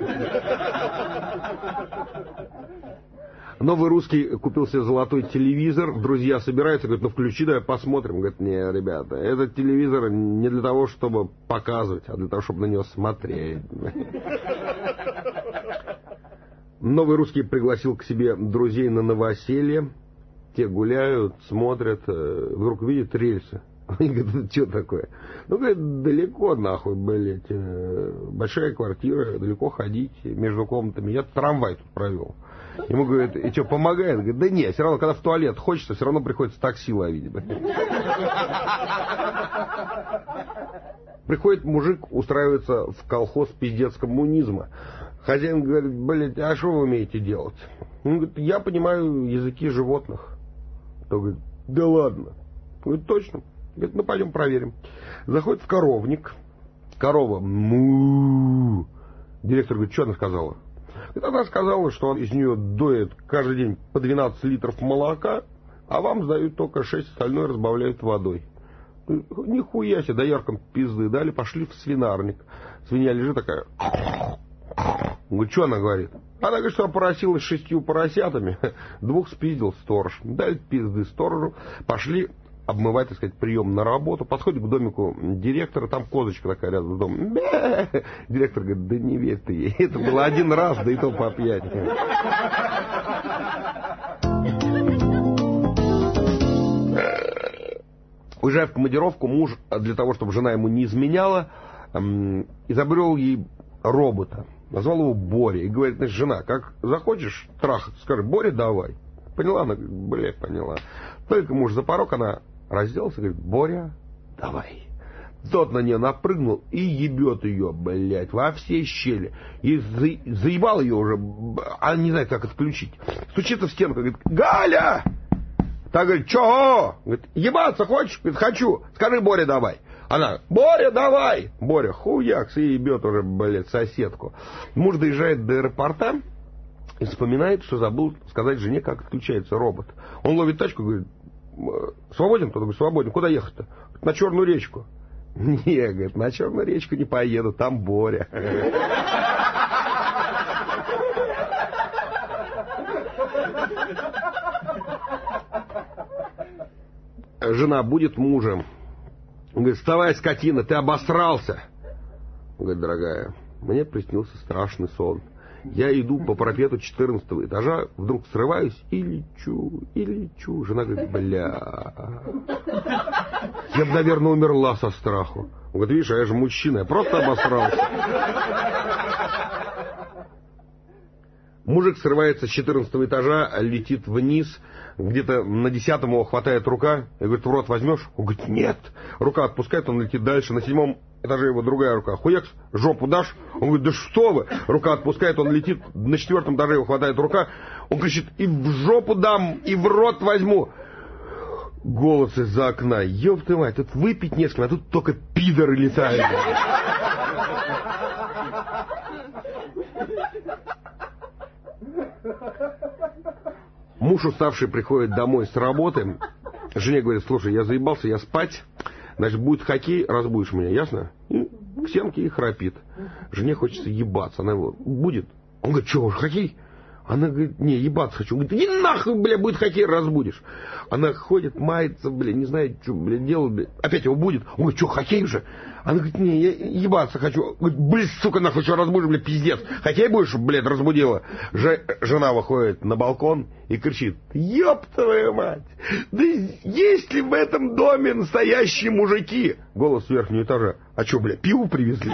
Новый русский купил себе золотой телевизор. Друзья собираются, говорят: ну включи, давай посмотрим. Говорит: не, ребята, этот телевизор не для того, чтобы показывать, а для того, чтобы на него смотреть. Новый русский пригласил к себе друзей на новоселье. Те гуляют, смотрят, вдруг видят рельсы. Они говорят: что такое? Ну, говорит: далеко нахуй, блядь, большая квартира, далеко ходить между комнатами. Я трамвай тут провел. Ему говорят: и что, помогает? Говорит: да нет, все равно, когда в туалет хочется, все равно приходится такси ловить. Приходит мужик устраивается в колхоз пиздец коммунизма. Хозяин говорит: блядь, а что вы умеете делать? Он говорит: я понимаю языки животных. Тот говорит: да ладно. Он говорит: точно. Говорит: ну пойдем проверим. Заходит в коровник. Корова: му. Директор говорит: что она сказала? Она сказала, что из нее доят каждый день по 12 литров молока, а вам сдают только 6, остальное разбавляют водой. Нихуя себе, дояркам пизды дали, пошли в свинарник. Свинья лежит такая. Говорит: что она говорит? Она говорит, что поросилась 6 поросятами, 2 спиздил сторож. Дали пизды сторожу, пошли обмывать, так сказать, прием на работу. Подходит к домику директора, там козочка такая рядом с домом. Директор говорит: да не верь ты ей, это было один раз, да и то по пьяни. Уезжая в командировку, муж, для того, чтобы жена ему не изменяла, изобрел ей робота. Назвал его Боря. И говорит: значит, жена, как захочешь трахать, скажи: Боря, давай. Поняла? Она говорит: блядь, поняла. Только муж за порог, она разделся, говорит: Боря, давай. Тот на нее напрыгнул и ебет ее, блядь, во все щели. И заебал ее уже, а не знает, как отключить. Стучится в стенку, говорит: Галя! Та говорит: чего? Говорит: ебаться хочешь? Говорит: хочу. Скажи: Боря, давай. Она: Боря, давай. Боря хуякс и ебет уже, блядь, соседку. Муж доезжает до аэропорта и вспоминает, что забыл сказать жене, как отключается робот. Он ловит тачку, говорит: свободен? Кто-то говорит: свободен. Куда ехать-то? На Черную речку. Не, говорит, на Черную речку не поеду, там Боря. Жена будет мужем. Он говорит: вставай, скотина, ты обосрался. Он говорит: дорогая, мне приснился страшный сон. Я иду по парапету 14-го этажа, вдруг срываюсь и лечу, и лечу. Жена говорит: бля, я бы, наверное, умерла со страху. Он говорит: видишь, а я же мужчина, я просто обосрался. Мужик срывается с 14-го этажа, летит вниз, где-то на 10-м его хватает рука, и говорит: в рот возьмешь? Он говорит: нет. Рука отпускает, он летит дальше, на 7-м этаже его другая рука. Хуякс, жопу дашь? Он говорит: да что вы? Рука отпускает, он летит, на 4-м этаже его хватает рука, он кричит: и в жопу дам, и в рот возьму. Голос из-за окна: ёб ты мать, тут выпить не с кем, а тут только пидоры летают. Муж уставший приходит домой с работы. Жене говорит: слушай, я заебался, я спать. Значит, будет хоккей, разбудишь меня, ясно? И к стенке и храпит. Жене хочется ебаться. Она его: будет? Он говорит: что, уже хоккей? Она говорит: не, ебаться хочу. Он говорит: иди нахуй, бля, будет хоккей, разбудишь. Она ходит, мается, бля, не знает, что, бля, делать, бля. Опять его будет. Он говорит: что, хоккей уже? Она говорит: не, я ебаться хочу. Говорит: блин, сука, нахуй, что разбудишь, бля, пиздец. Хоккей будешь, блядь, разбудила. Жена выходит на балкон и кричит: ёб твою мать, да есть ли в этом доме настоящие мужики? Голос с верхнего этажа: а что, бля, пиво привезли?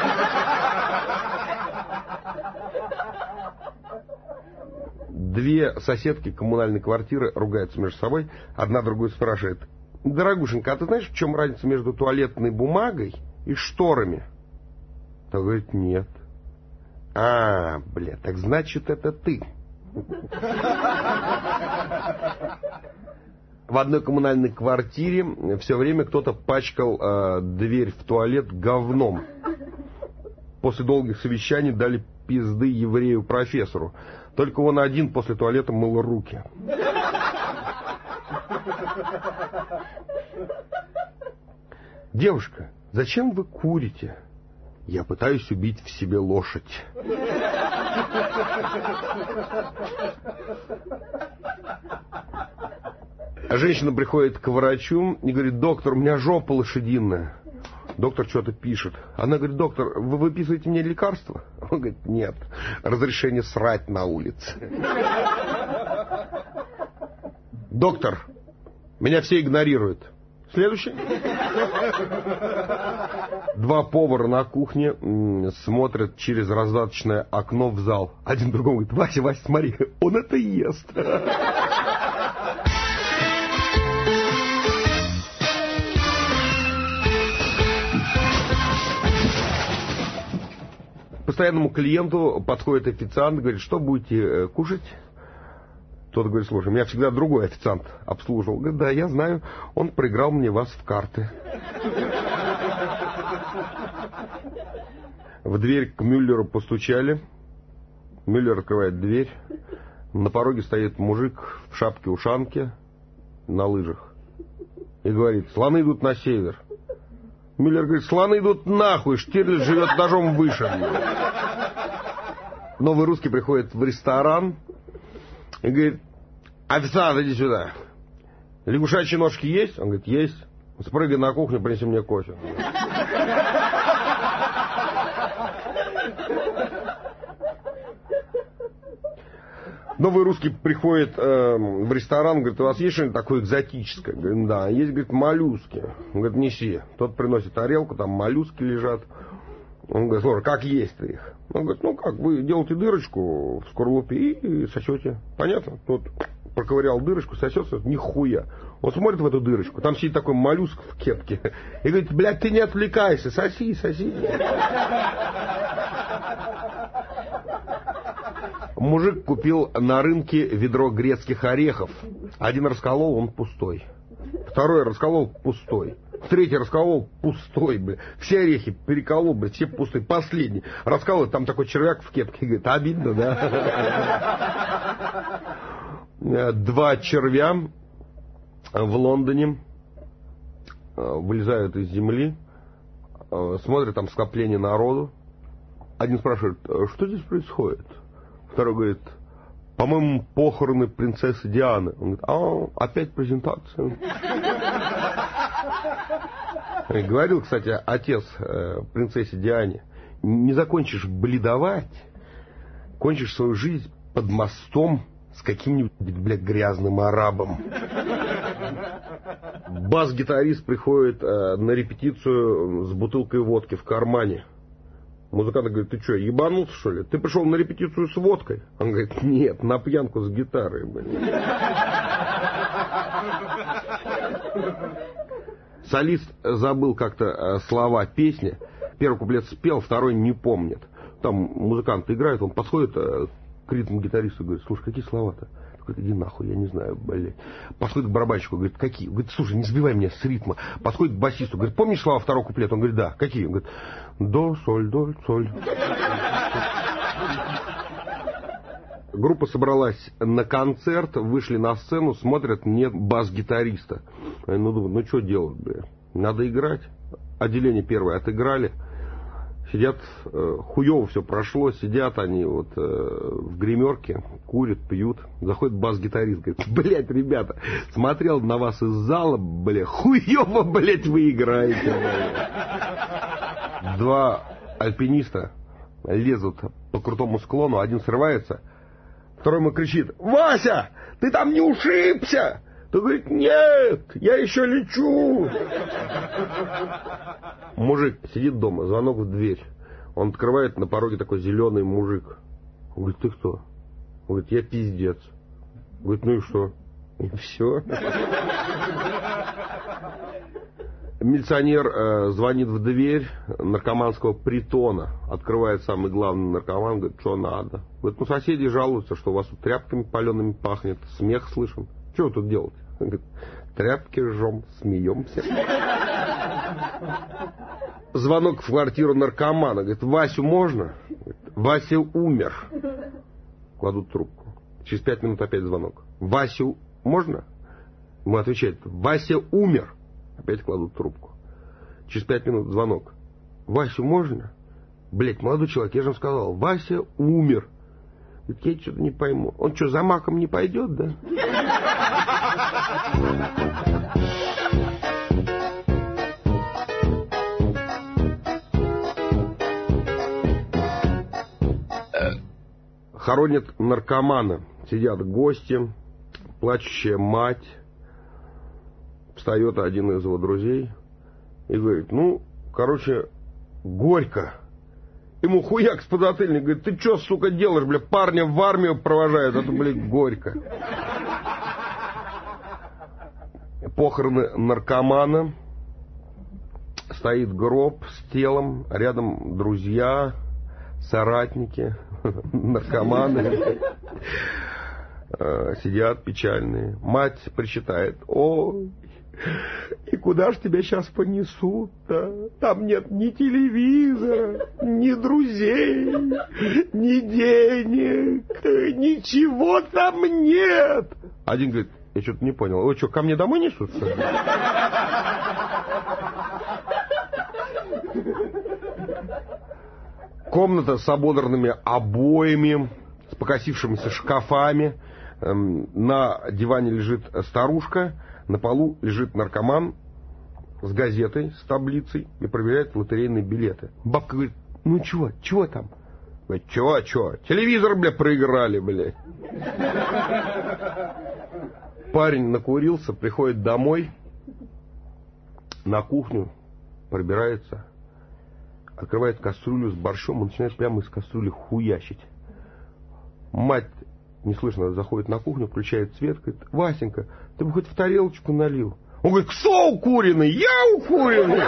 Две соседки коммунальной квартиры ругаются между собой. Одна другую спрашивает: дорогушенька, а ты знаешь, в чем разница между туалетной бумагой и шторами? Та говорит: нет. А, бля, так значит, это ты. В В одной коммунальной квартире все время кто-то пачкал дверь в туалет говном. После долгих совещаний дали пизды еврею-профессору. Только он один после туалета мыл руки. Девушка, зачем вы курите? Я пытаюсь убить в себе лошадь. Женщина приходит к врачу и говорит: доктор, у меня жопа лошадиная. Доктор что-то пишет. Она говорит: доктор, вы выписываете мне лекарства? Он говорит: нет, разрешение срать на улице. Доктор, меня все игнорируют. Следующий. Два повара на кухне смотрят через раздаточное окно в зал. Один другому говорит: Вася, Вася, смотри, он это ест. Постоянному клиенту подходит официант, говорит: что будете кушать? Тот говорит: слушай, меня всегда другой официант обслуживал. Говорит: да, я знаю, он проиграл мне вас в карты. В дверь к Мюллеру постучали. Мюллер открывает дверь. На пороге стоит мужик в шапке-ушанке на лыжах. И говорит: слоны идут на север. Мюллер говорит: слоны идут нахуй, Штирлиц живет этажом выше. Новый русский приходит в ресторан и говорит: официант, иди сюда. Лягушачьи ножки есть? Он говорит: есть. Спрыгай на кухню, принеси мне кофе. Новый русский приходит в ресторан, говорит: у вас есть что-нибудь такое экзотическое? Говорит: да, есть, говорит, моллюски. Он говорит: неси. Тот приносит тарелку, там моллюски лежат. Он говорит: слушай, как есть-то их? Он говорит: ну как, вы делаете дырочку в скорлупе и сосете. Понятно? Тот проковырял дырочку, сосется, нихуя. Он смотрит в эту дырочку, там сидит такой моллюск в кепке. И говорит: блядь, ты не отвлекайся, соси, соси. Мужик купил на рынке ведро грецких орехов. Один расколол, он пустой. Второй расколол, пустой. Третий расколол, пустой, блядь. Все орехи переколол, блядь, все пустые. Последний расколол, там такой червяк в кепке. Говорит: обидно, да? Два червя в Лондоне вылезают из земли, смотрят, там скопление народу. Один спрашивает: что здесь происходит? Второй говорит: по-моему, похороны принцессы Дианы. Он говорит: опять презентация. Говорил, кстати, отец принцессе Диане: не закончишь бледовать, кончишь свою жизнь под мостом с каким-нибудь, блядь, грязным арабом. Бас-гитарист приходит на репетицию с бутылкой водки в кармане. Музыкант говорит: ты что, ебанулся, что ли? Ты пришел на репетицию с водкой? Он говорит: нет, на пьянку с гитарой, блин. Солист забыл как-то слова песни. Первый куплет спел, второй не помнит. Там музыкант играет, он подходит к ритм-гитаристу и говорит: слушай, какие слова-то? Говорит: иди нахуй, я не знаю, блядь. Подходит к барабанщику, говорит: какие? Говорит: слушай, не сбивай меня с ритма. Подходит к басисту, говорит: помнишь слова второго куплета? Он говорит: да. Какие? Он говорит: до, соль, соль. Группа собралась на концерт, вышли на сцену, смотрят, нет бас-гитариста. Они думают: ну что делать, блядь? Надо играть. Отделение первое отыграли. Сидят, хуево все прошло, сидят они вот в гримерке, курят, пьют. Заходит бас-гитарист, говорит: блядь, ребята, смотрел на вас из зала, блядь, хуево, блядь, вы играете, блядь. Два альпиниста лезут по крутому склону, один срывается, второй ему кричит: Вася, ты там не ушибся? Тот говорит: нет, я еще лечу. Мужик сидит дома, звонок в дверь. Он открывает, на пороге такой зеленый мужик. Он говорит: ты кто? Он говорит: я пиздец. Он говорит: ну и что? И все. Милиционер звонит в дверь наркоманского притона. Открывает самый главный наркоман, говорит: что надо? Говорит: ну соседи жалуются, что у вас тут тряпками палеными пахнет, смех слышен. Что вы тут делаете? Говорит, тряпки жжем, смеемся. Звонок в квартиру наркомана. Говорит, Васю можно? Говорит, Вася умер. Кладут трубку. Через 5 минут опять звонок. Васю можно? Ему отвечает, Вася умер. Опять кладут трубку. Через 5 минут звонок. Васю можно? Блять, молодой человек, я же вам сказал, Вася умер. Говорит, я что-то не пойму. Он что, за маком не пойдет, да? Хоронят наркомана. Сидят гости, плачущая мать. Встает один из его друзей и говорит, ну, короче, горько. Ему хуяк с подзатыльник, говорит, ты что, сука, делаешь, бля, парня в армию провожают, а то, блядь, горько. Похороны наркомана. Стоит гроб с телом, рядом друзья, соратники, наркоманы. Сидят печальные. Мать причитает, ой, и куда ж тебя сейчас понесут-то? Там нет ни телевизора, ни друзей, ни денег, ничего там нет. Один говорит, я что-то не понял, вы что, ко мне домой несутся? Комната с ободранными обоями, с покосившимися шкафами. На диване лежит старушка, на полу лежит наркоман с газетой, с таблицей и проверяет лотерейные билеты. Бабка говорит, ну чего там? Говорит, чего? Телевизор, бля, проиграли, бля. Парень накурился, приходит домой, на кухню, пробирается, открывает кастрюлю с борщом и начинает прямо из кастрюли хуячить. Мать неслышно заходит на кухню, включает свет, говорит, Васенька, ты бы хоть в тарелочку налил. Он говорит, кто укуренный? Я укуренный.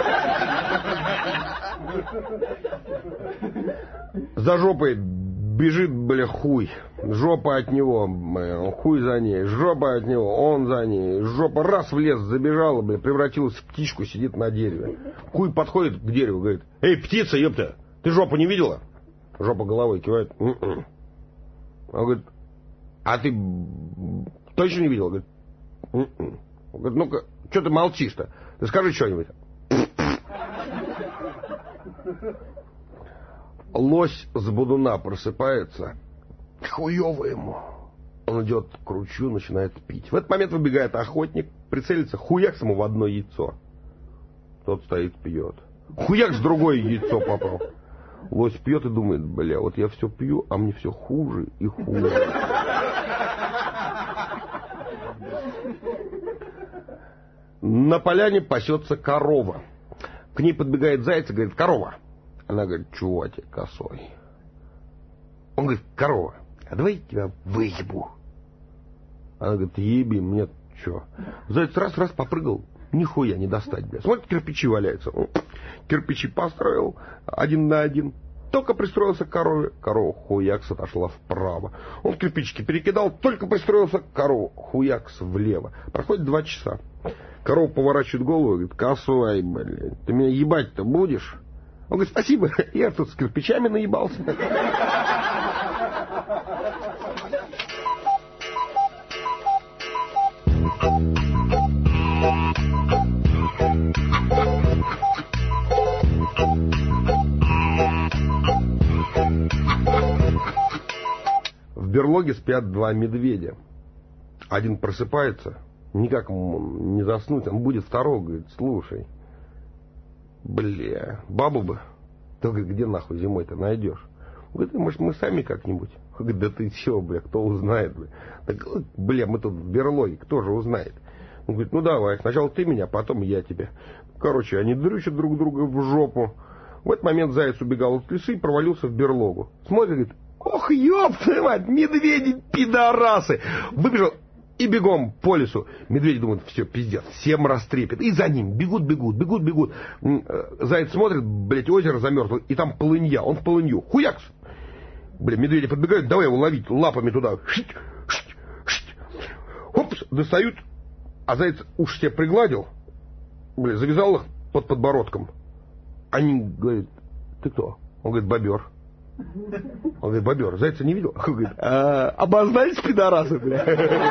За жопой бежит, бля, хуй. Жопа от него, бля, хуй за ней. Жопа от него, он за ней. Жопа раз в лес забежала, бля, превратилась в птичку, сидит на дереве. Хуй подходит к дереву, говорит, эй, птица, ёпта, ты жопу не видела? Жопа головой кивает. Он говорит, а ты точно не видел? Говорит, он говорит, ну-ка, что ты молчишь-то? Ты скажи что-нибудь. Лось с будуна просыпается. Хуёво ему. Он идет к ручью, начинает пить. В этот момент выбегает охотник, прицелится, хуяк ему в одно яйцо. Тот стоит, пьет. Хуяк с другое яйцо попал. Лось пьет и думает, бля, вот я все пью, а мне все хуже и хуже. На поляне пасется корова. К ней подбегает заяц и говорит, корова. Она говорит, чего тебе косой? Он говорит, корова, а давай я тебя выебу. Она говорит, еби, мне что? Заяц раз попрыгал, нихуя не достать, бля. Смотрит, кирпичи валяются. Кирпичи построил 1 на 1. Только пристроился к корове, корова хуякс отошла вправо. Он кирпичики перекидал, только пристроился к корове, хуякс влево. Проходит 2 часа. Корова поворачивает голову и говорит, косой, блядь, ты меня ебать-то будешь? Он говорит, спасибо, я тут с кирпичами наебался. В берлоге спят 2 медведя. Один просыпается, никак не заснуть, он будет второго, говорит, слушай, бля, бабу бы, ты, говорит, где нахуй зимой-то найдешь? Он говорит, может, мы сами как-нибудь? Он говорит, да ты чё, бля, кто узнает, бля? Так, бля, мы тут в берлоге, кто же узнает? Он говорит, ну давай, сначала ты меня, потом я тебя. Короче, они дрючат друг друга в жопу. В этот момент заяц убегал от лисы и провалился в берлогу. Смотрит, говорит, ох, ёб твою мать, медведи, пидорасы. Выбежал и бегом по лесу. Медведи думают, все, пиздец, всем растрепет. И за ним бегут. Заяц смотрит, блядь, озеро замерзло, и там полынья. Он в полынью. Хуякс! Бля, медведи подбегают, давай его ловить лапами туда. Опс, достают. А заяц уши себе пригладил, завязал их под подбородком. Они говорят, ты кто? Он говорит, бобер. Он говорит, бобер, зайца не видел? Он говорит, обознались пидорасы, бля.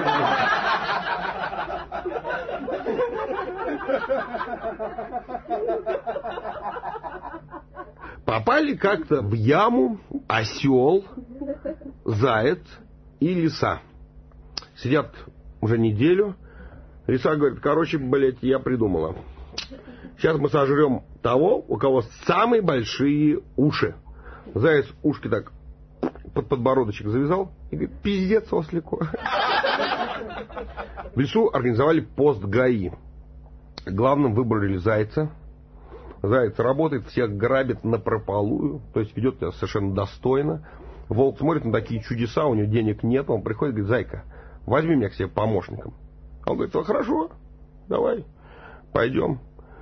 Попали как-то в яму осел, заяц и лиса. Сидят уже неделю. Лиса говорит, короче, блядь, я придумала. Сейчас мы сожрем того, у кого самые большие уши. Заяц ушки так под подбородочек завязал и говорит, пиздец, ослику. В лесу организовали пост ГАИ. Главным выбрали зайца. Заяц работает, всех грабит напропалую, то есть ведет себя совершенно достойно. Волк смотрит на такие чудеса, у него денег нет, он приходит и говорит, зайка, возьми меня к себе помощником. Он говорит, хорошо, давай, пойдем.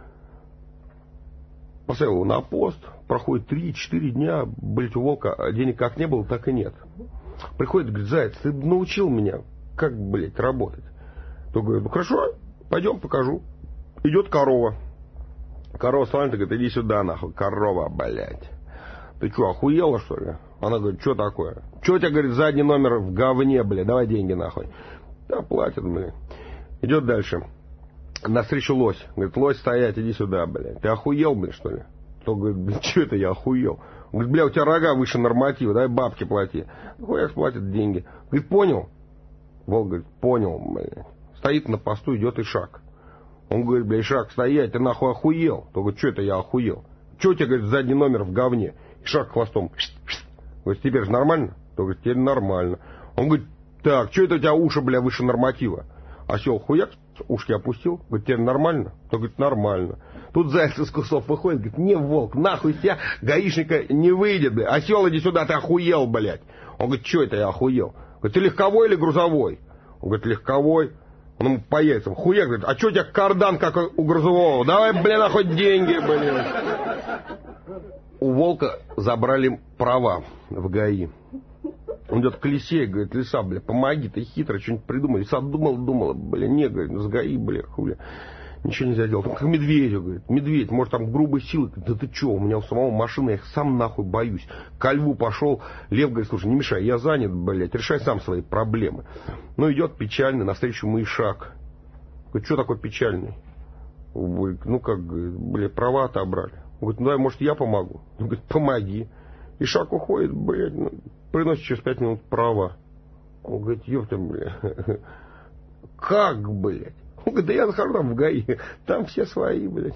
Поставил его на пост, проходит 3-4 дня, блядь, у волка денег как не было, так и нет. Приходит, говорит, заяц, ты научил меня, как, блядь, работать. То говорит, ну хорошо, пойдем покажу. Идет корова. Корова станет и говорит, иди сюда, нахуй, корова, блядь. Ты что, охуела, что ли? Она говорит, что такое? Что у тебя, говорит, задний номер в говне, блядь, давай деньги, нахуй. Да, платят, блядь. Идет дальше. Навстречу лось. Говорит, лось, стоять, иди сюда, блядь. Ты охуел, блядь, что ли? То говорит, блядь, что это я охуел? Он говорит, бля, у тебя рога выше норматива, давай бабки плати. Хуяк платит деньги. Говорит, понял? Волк говорит, понял, блядь. Стоит на посту, идет Ишак. Он говорит, бля, Ишак, стоять, ты нахуй охуел? То говорит, что это я охуел? Что у тебя, говорит, задний номер в говне? Ишак хвостом. Говорит, теперь же нормально? То говорит, теперь нормально. Он говорит, так, что это у тебя уши, бля, выше норматива? Осел хуяк, ушки опустил. Говорит, теперь нормально? То говорит, нормально. Тут заяц из кустов выходит, говорит, не, волк, нахуй тебя гаишника не выйдет, бля. Осел, иди сюда, ты охуел, блядь. Он говорит, что это я охуел? Говорит, ты легковой или грузовой? Он говорит, легковой. Он ему по яйцам. Хуяк, говорит, а что у тебя кардан, как у грузового? Давай, блин, нахуй деньги, блин. У волка забрали права в ГАИ. Он идет к лисе и говорит, лиса, бля, помоги, ты хитро что-нибудь придумай. Лиса думала, бля, не, говорит, с ГАИ, бля, хуля. Ничего нельзя делать. Он как медведю, говорит, медведь, может там грубой силы. Да ты что, у меня у самого машина, я их сам нахуй боюсь. Ко льву пошел, лев говорит, слушай, не мешай, я занят, блядь, решай сам свои проблемы. Ну идет печальный, навстречу ему Ишак. Говорит, что такой печальный? Ну как, блядь, права отобрали. Он говорит, ну давай, может, я помогу? Он говорит, помоги. Ишак уходит, блядь, ну, приносит через 5 минут права. Он говорит, ёпта, блядь, как, блядь? Он говорит, да я захожу там в ГАИ, там все свои, блядь.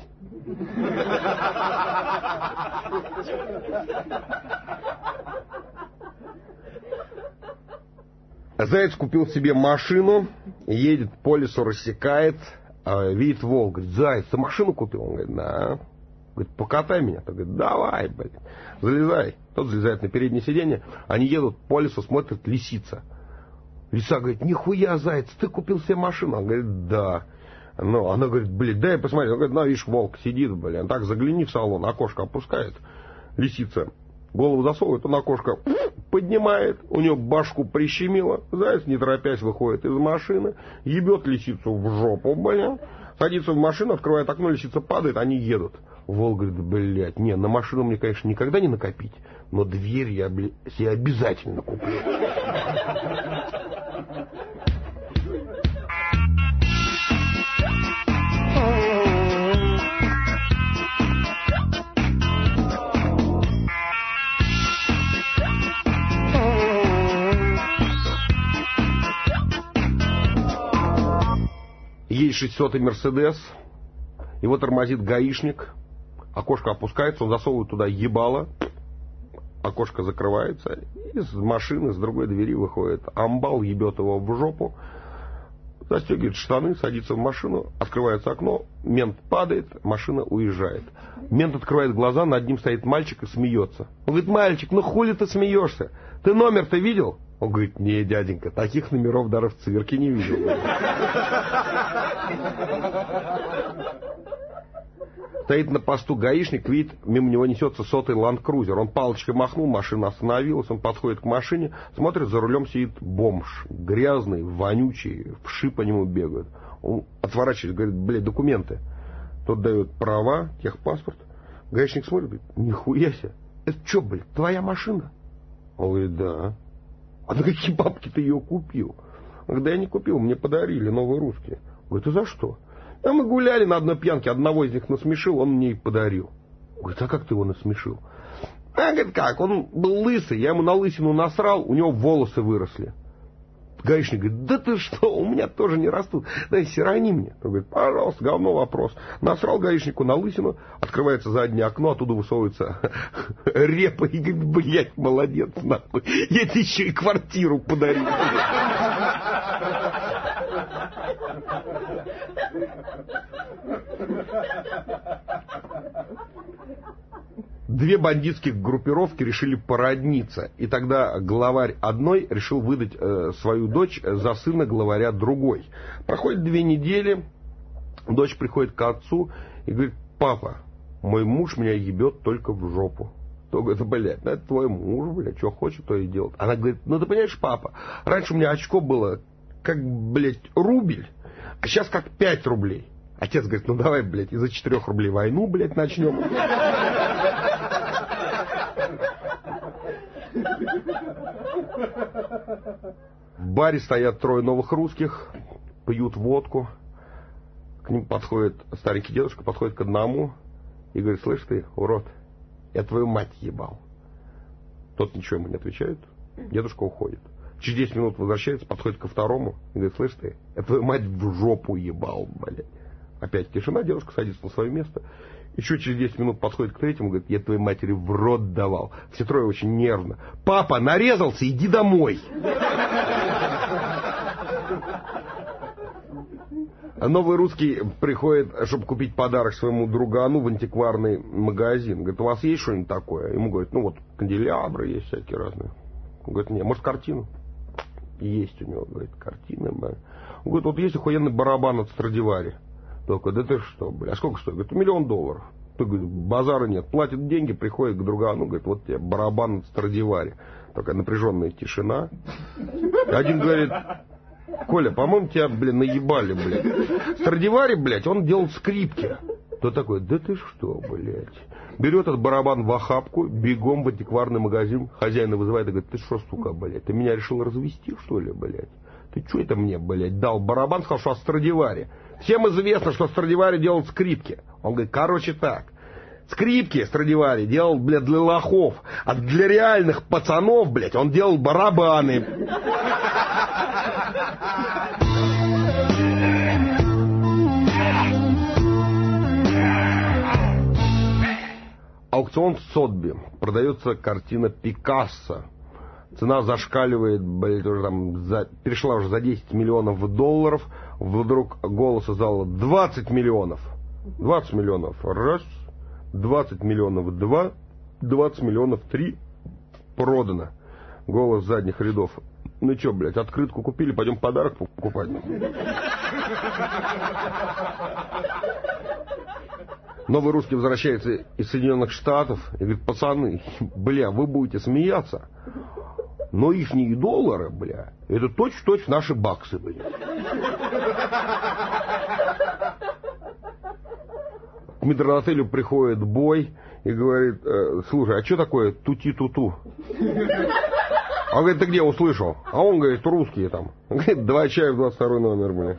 Заяц купил себе машину, едет по лесу, рассекает, видит волк, говорит, заяц, ты машину купил? Он говорит, да. Говорит, покатай меня. Тот говорит, давай, блядь, залезай. Тот залезает на переднее сиденье, они едут по лесу, смотрят, лисица. Лиса говорит, нихуя, заяц, ты купил себе машину? Он говорит, да. Ну, она говорит, блядь, дай посмотри. Он говорит, ну, видишь, волк сидит, блядь. Так, загляни в салон, окошко опускает. Лисица голову засовывает, он окошко поднимает, у нее башку прищемило. Заяц, не торопясь, выходит из машины, ебет лисицу в жопу, блядь. Садится в машину, открывает окно, лисица падает, они едут. Волк говорит, блядь, не, на машину мне, конечно, никогда не накопить, но дверь я, блядь, себе обязательно куплю. Есть 600-й Мерседес, его тормозит гаишник, окошко опускается, он засовывает туда ебало, окошко закрывается, и из машины, с другой двери выходит амбал, ебет его в жопу, застегивает штаны, садится в машину, открывается окно, мент падает, машина уезжает. Мент открывает глаза, над ним стоит мальчик и смеется. Он говорит, мальчик, ну хули ты смеешься? Ты номер-то видел? Он говорит, не, дяденька, таких номеров даже в цирке не видел. Стоит на посту гаишник, видит, мимо него несется 100-й ленд-крузер. Он палочкой махнул, машина остановилась, он подходит к машине, смотрит, за рулем сидит бомж, грязный, вонючий, вши по нему бегают. Он отворачивает, говорит, блядь, документы. Тот дает права, техпаспорт. Гаишник смотрит, говорит, нихуя себе. Это что, блядь, твоя машина? Он говорит, да. А на какие бабки ты ее купил? Он говорит, да я не купил, мне подарили новые русские. Говорит, а за что? А мы гуляли на одной пьянке, одного из них насмешил, он мне и подарил. Говорит, а как ты его насмешил? А, говорит, как? Он был лысый, я ему на лысину насрал, у него волосы выросли. Гаишник говорит, да ты что, у меня тоже не растут, дай сирони мне. Он говорит, пожалуйста, говно вопрос. Насрал гаишнику на лысину, открывается заднее окно, оттуда высовывается репа и говорит, блядь, молодец, нахуй, я тебе еще и квартиру подарил. Две бандитских группировки решили породниться, и тогда главарь одной решил выдать свою дочь за сына главаря другой. Проходит 2 недели, дочь приходит к отцу и говорит, папа, мой муж меня ебет только в жопу. Тот говорит, блядь, ну это твой муж, блядь, что хочет, то и делает. Она говорит, ну ты понимаешь, папа, раньше у меня очко было как, блядь, рубль, а сейчас как 5 рублей. Отец говорит, ну давай, блядь, из-за 4 рублей войну, блядь, начнем. В баре стоят 3 новых русских, пьют водку. К ним подходит старенький дедушка, подходит к одному и говорит, слышь ты, урод, я твою мать ебал. Тот ничего ему не отвечает, дедушка уходит. Через 10 минут возвращается, подходит ко второму и говорит, слышь ты, я твою мать в жопу ебал, блядь. Опять тишина, девушка садится на свое место. Еще через 10 минут подходит к третьему, говорит, я твоей матери в рот давал. Все 3 очень нервно. Папа, нарезался, иди домой. Новый русский приходит, чтобы купить подарок своему другану в антикварный магазин. Говорит, у вас есть что-нибудь такое? Ему говорят, ну вот канделябры есть всякие разные. Он говорит, нет, может картину? Есть у него, говорит, картина. Он говорит, вот есть охуенный барабан от Страдивари. Только, да ты что, бля, а сколько стоит? Говорит, $1 миллион. Ты, говорит, базара нет. Платит деньги, приходит к другану, говорит, вот тебе барабан от Страдивари. Такая напряженная тишина. Один говорит, Коля, по-моему, тебя, блин, наебали, блядь. Страдивари, блядь, он делал скрипки. Тот такой, да ты что, блядь. Берет этот барабан в охапку, бегом в антикварный магазин. Хозяина вызывает и говорит, ты что, сука, блядь, ты меня решил развести, что ли, блядь? Ты что это мне, блядь, дал барабан, сказал, что от Страдивари. Всем известно, что Страдивари делал скрипки. Он говорит, короче так. Скрипки Страдивари делал, блядь, для лохов. А для реальных пацанов, блядь, он делал барабаны. Аукцион в Сотби. Продается картина Пикассо. Цена зашкаливает, блядь, уже там перешла уже за $10 миллионов. Вдруг голос из зала 20 миллионов. 20 миллионов. Раз. 20 миллионов. Два. 20 миллионов. Три. Продано. Голос задних рядов. Ну что, блядь, открытку купили, пойдем подарок покупать. Новый русский возвращается из Соединенных Штатов и говорит, пацаны, бля, вы будете смеяться, но ихние доллары, бля, это точь-в-точь наши баксы были. К метрдотелю приходит бой и говорит, слушай, а что такое тути-туту? Он говорит, ты где услышал? А он говорит, русские там. Он говорит, 2 чая в 22 номер, бля.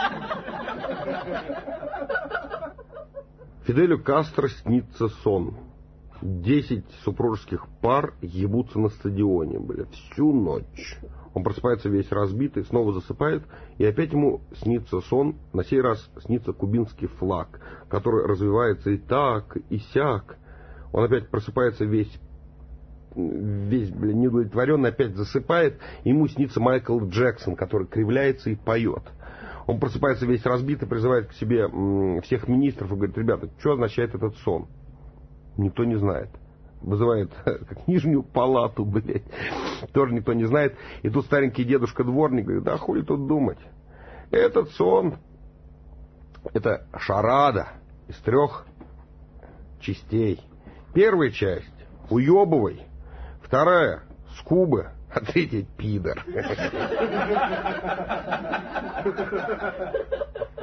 Фиделю Кастро снится сон. 10 супружеских пар ебутся на стадионе, бля, всю ночь. Он просыпается весь разбитый, снова засыпает, и опять ему снится сон. На сей раз снится кубинский флаг, который развивается и так, и сяк. Он опять просыпается весь, бля, неудовлетворенный, опять засыпает. Ему снится Майкл Джексон, который кривляется и поет. Он просыпается весь разбитый, призывает к себе всех министров и говорит, ребята, что означает этот сон? Никто не знает. Вызывает как нижнюю палату, блядь. Тоже никто не знает. И тут старенький дедушка-дворник говорит, да хули тут думать. Этот сон, это шарада из 3 частей. Первая часть — уебывай. Вторая — скубы. А 3 — пидор.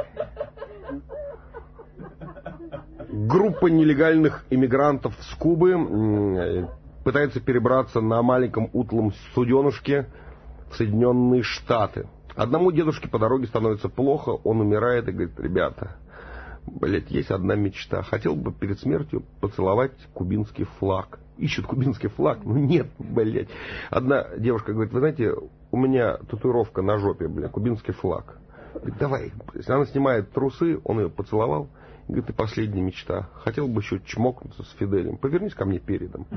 Группа нелегальных иммигрантов с Кубы пытается перебраться на маленьком утлом суденышке в Соединенные Штаты. Одному дедушке по дороге становится плохо, он умирает и говорит: ребята, блять, есть одна мечта. Хотел бы перед смертью поцеловать кубинский флаг. Ищут кубинский флаг, ну нет, блять. Одна девушка говорит: вы знаете, у меня татуировка на жопе, блядь, кубинский флаг. Говорит: давай. Она снимает трусы, он ее поцеловал. Говорит: и последняя мечта. Хотел бы еще чмокнуться с Фиделем. Повернись ко мне передом.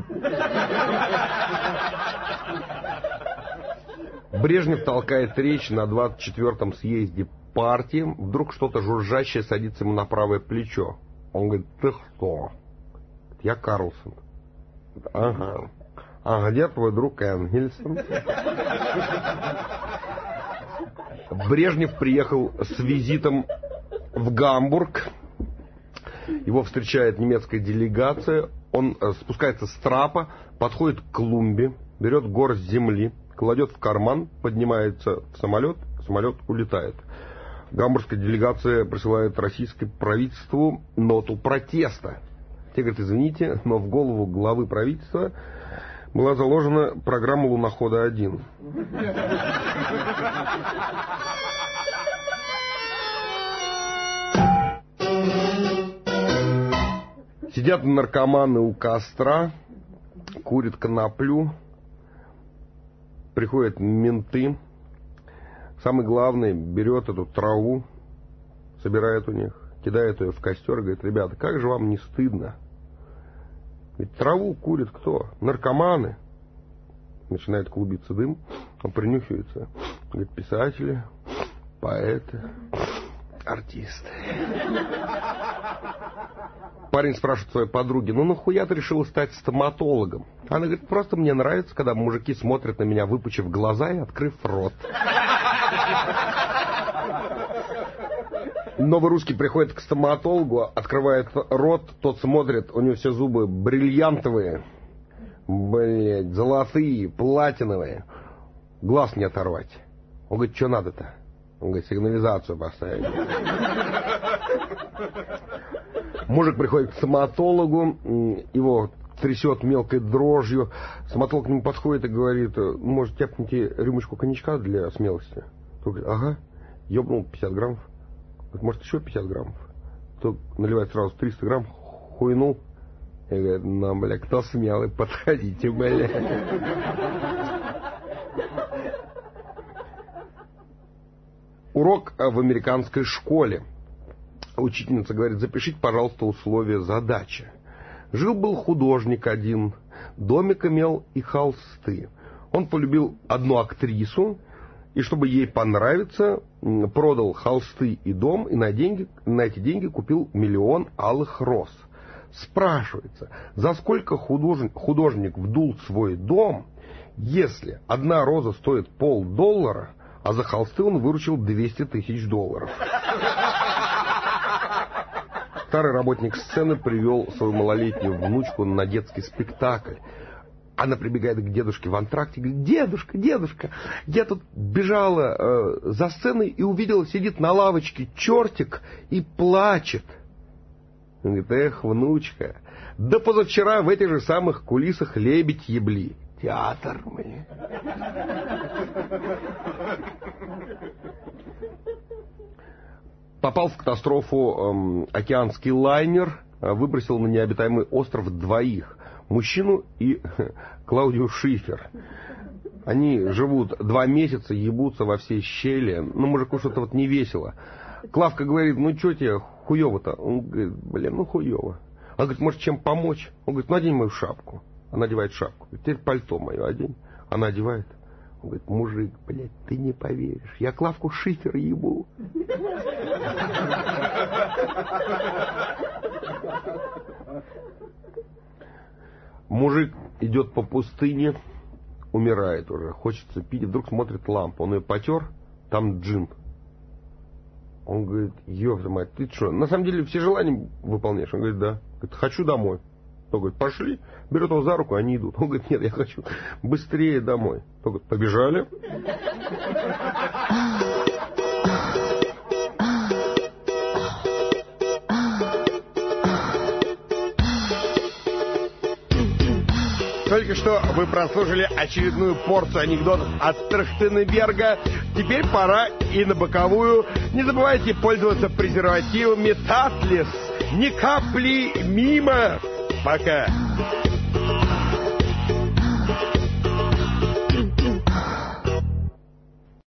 Брежнев толкает речь на 24-м съезде партии. Вдруг что-то жужжащее садится ему на правое плечо. Он говорит: ты кто? Я Карлсон. Ага. А где твой друг Энгельсон? Брежнев приехал с визитом в Гамбург. Его встречает немецкая делегация. Он спускается с трапа, подходит к клумбе, берет горсть земли, кладет в карман, поднимается в самолет, самолет улетает. Гамбургская делегация присылает российскому правительству ноту протеста. Те говорят: извините, но в голову главы правительства была заложена программа «Лунохода-1». Сидят наркоманы у костра, курят коноплю, приходят менты. Самый главный берет эту траву, собирает у них, кидает ее в костер и говорит: ребята, как же вам не стыдно? Ведь траву курит кто? Наркоманы. Начинает клубиться дым, он принюхивается. Говорит: писатели, поэты, артисты. Парень спрашивает своей подруги: ну нахуя ты решила стать стоматологом? Она говорит: просто мне нравится, когда мужики смотрят на меня, выпучив глаза и открыв рот. Новый русский приходит к стоматологу, открывает рот, тот смотрит, у него все зубы бриллиантовые, блять, золотые, платиновые. Глаз не оторвать. Он говорит: что надо-то? Он говорит: сигнализацию поставить. Мужик приходит к стоматологу, его трясет мелкой дрожью. Стоматолог к нему подходит и говорит: может, тяпните рюмочку коньячка для смелости? Тот говорит: ага. Ёбнул 50 граммов. Говорит: может, еще 50 граммов? Тот наливает сразу 300 грамм, хуйнул. И говорит: ну, бля, кто смелый, подходите, бля. Урок в американской школе. Учительница говорит: запишите, пожалуйста, условия задачи. Жил-был художник один, домик имел и холсты. Он полюбил одну актрису, и чтобы ей понравиться, продал холсты и дом, и на эти деньги купил 1 000 000 алых роз. Спрашивается, за сколько художник вдул свой дом, если одна роза стоит $50, а за холсты он выручил $200 000. Старый работник сцены привел свою малолетнюю внучку на детский спектакль. Она прибегает к дедушке в антракте и говорит: дедушка, дедушка, я тут бежала за сценой и увидела, сидит на лавочке чертик и плачет. Он говорит: эх, внучка, да позавчера в этих же самых кулисах лебедь ебли. Театр, мы. Попал в катастрофу океанский лайнер, выбросил на необитаемый остров 2: мужчину и Клаудию Шифер. Они живут 2 месяца, ебутся во все щели. Ну, мужику что-то вот не весело. Клавка говорит: ну, что тебе хуёво-то? Он говорит: блин, ну, хуёво. Она говорит: может, чем помочь? Он говорит: ну, одень мою шапку. Она одевает шапку. Теперь пальто мое одень. Она одевает. Он говорит: мужик, блядь, ты не поверишь, я Клавку Шифер ебу. Мужик идет по пустыне, умирает уже, хочется пить, вдруг смотрит лампу, он ее потер, там джин. Он говорит: ёпта мать, ты что, на самом деле все желания выполняешь? Он говорит: да. Говорит: хочу домой. Он говорит: пошли. Берет его за руку, они идут. Он говорит: нет, я хочу быстрее домой. Он говорит: побежали. Только что вы прослушали очередную порцию анекдотов от Трахтенберга. Теперь пора и на боковую. Не забывайте пользоваться презервативами Татлис. Ни капли мимо. Пока.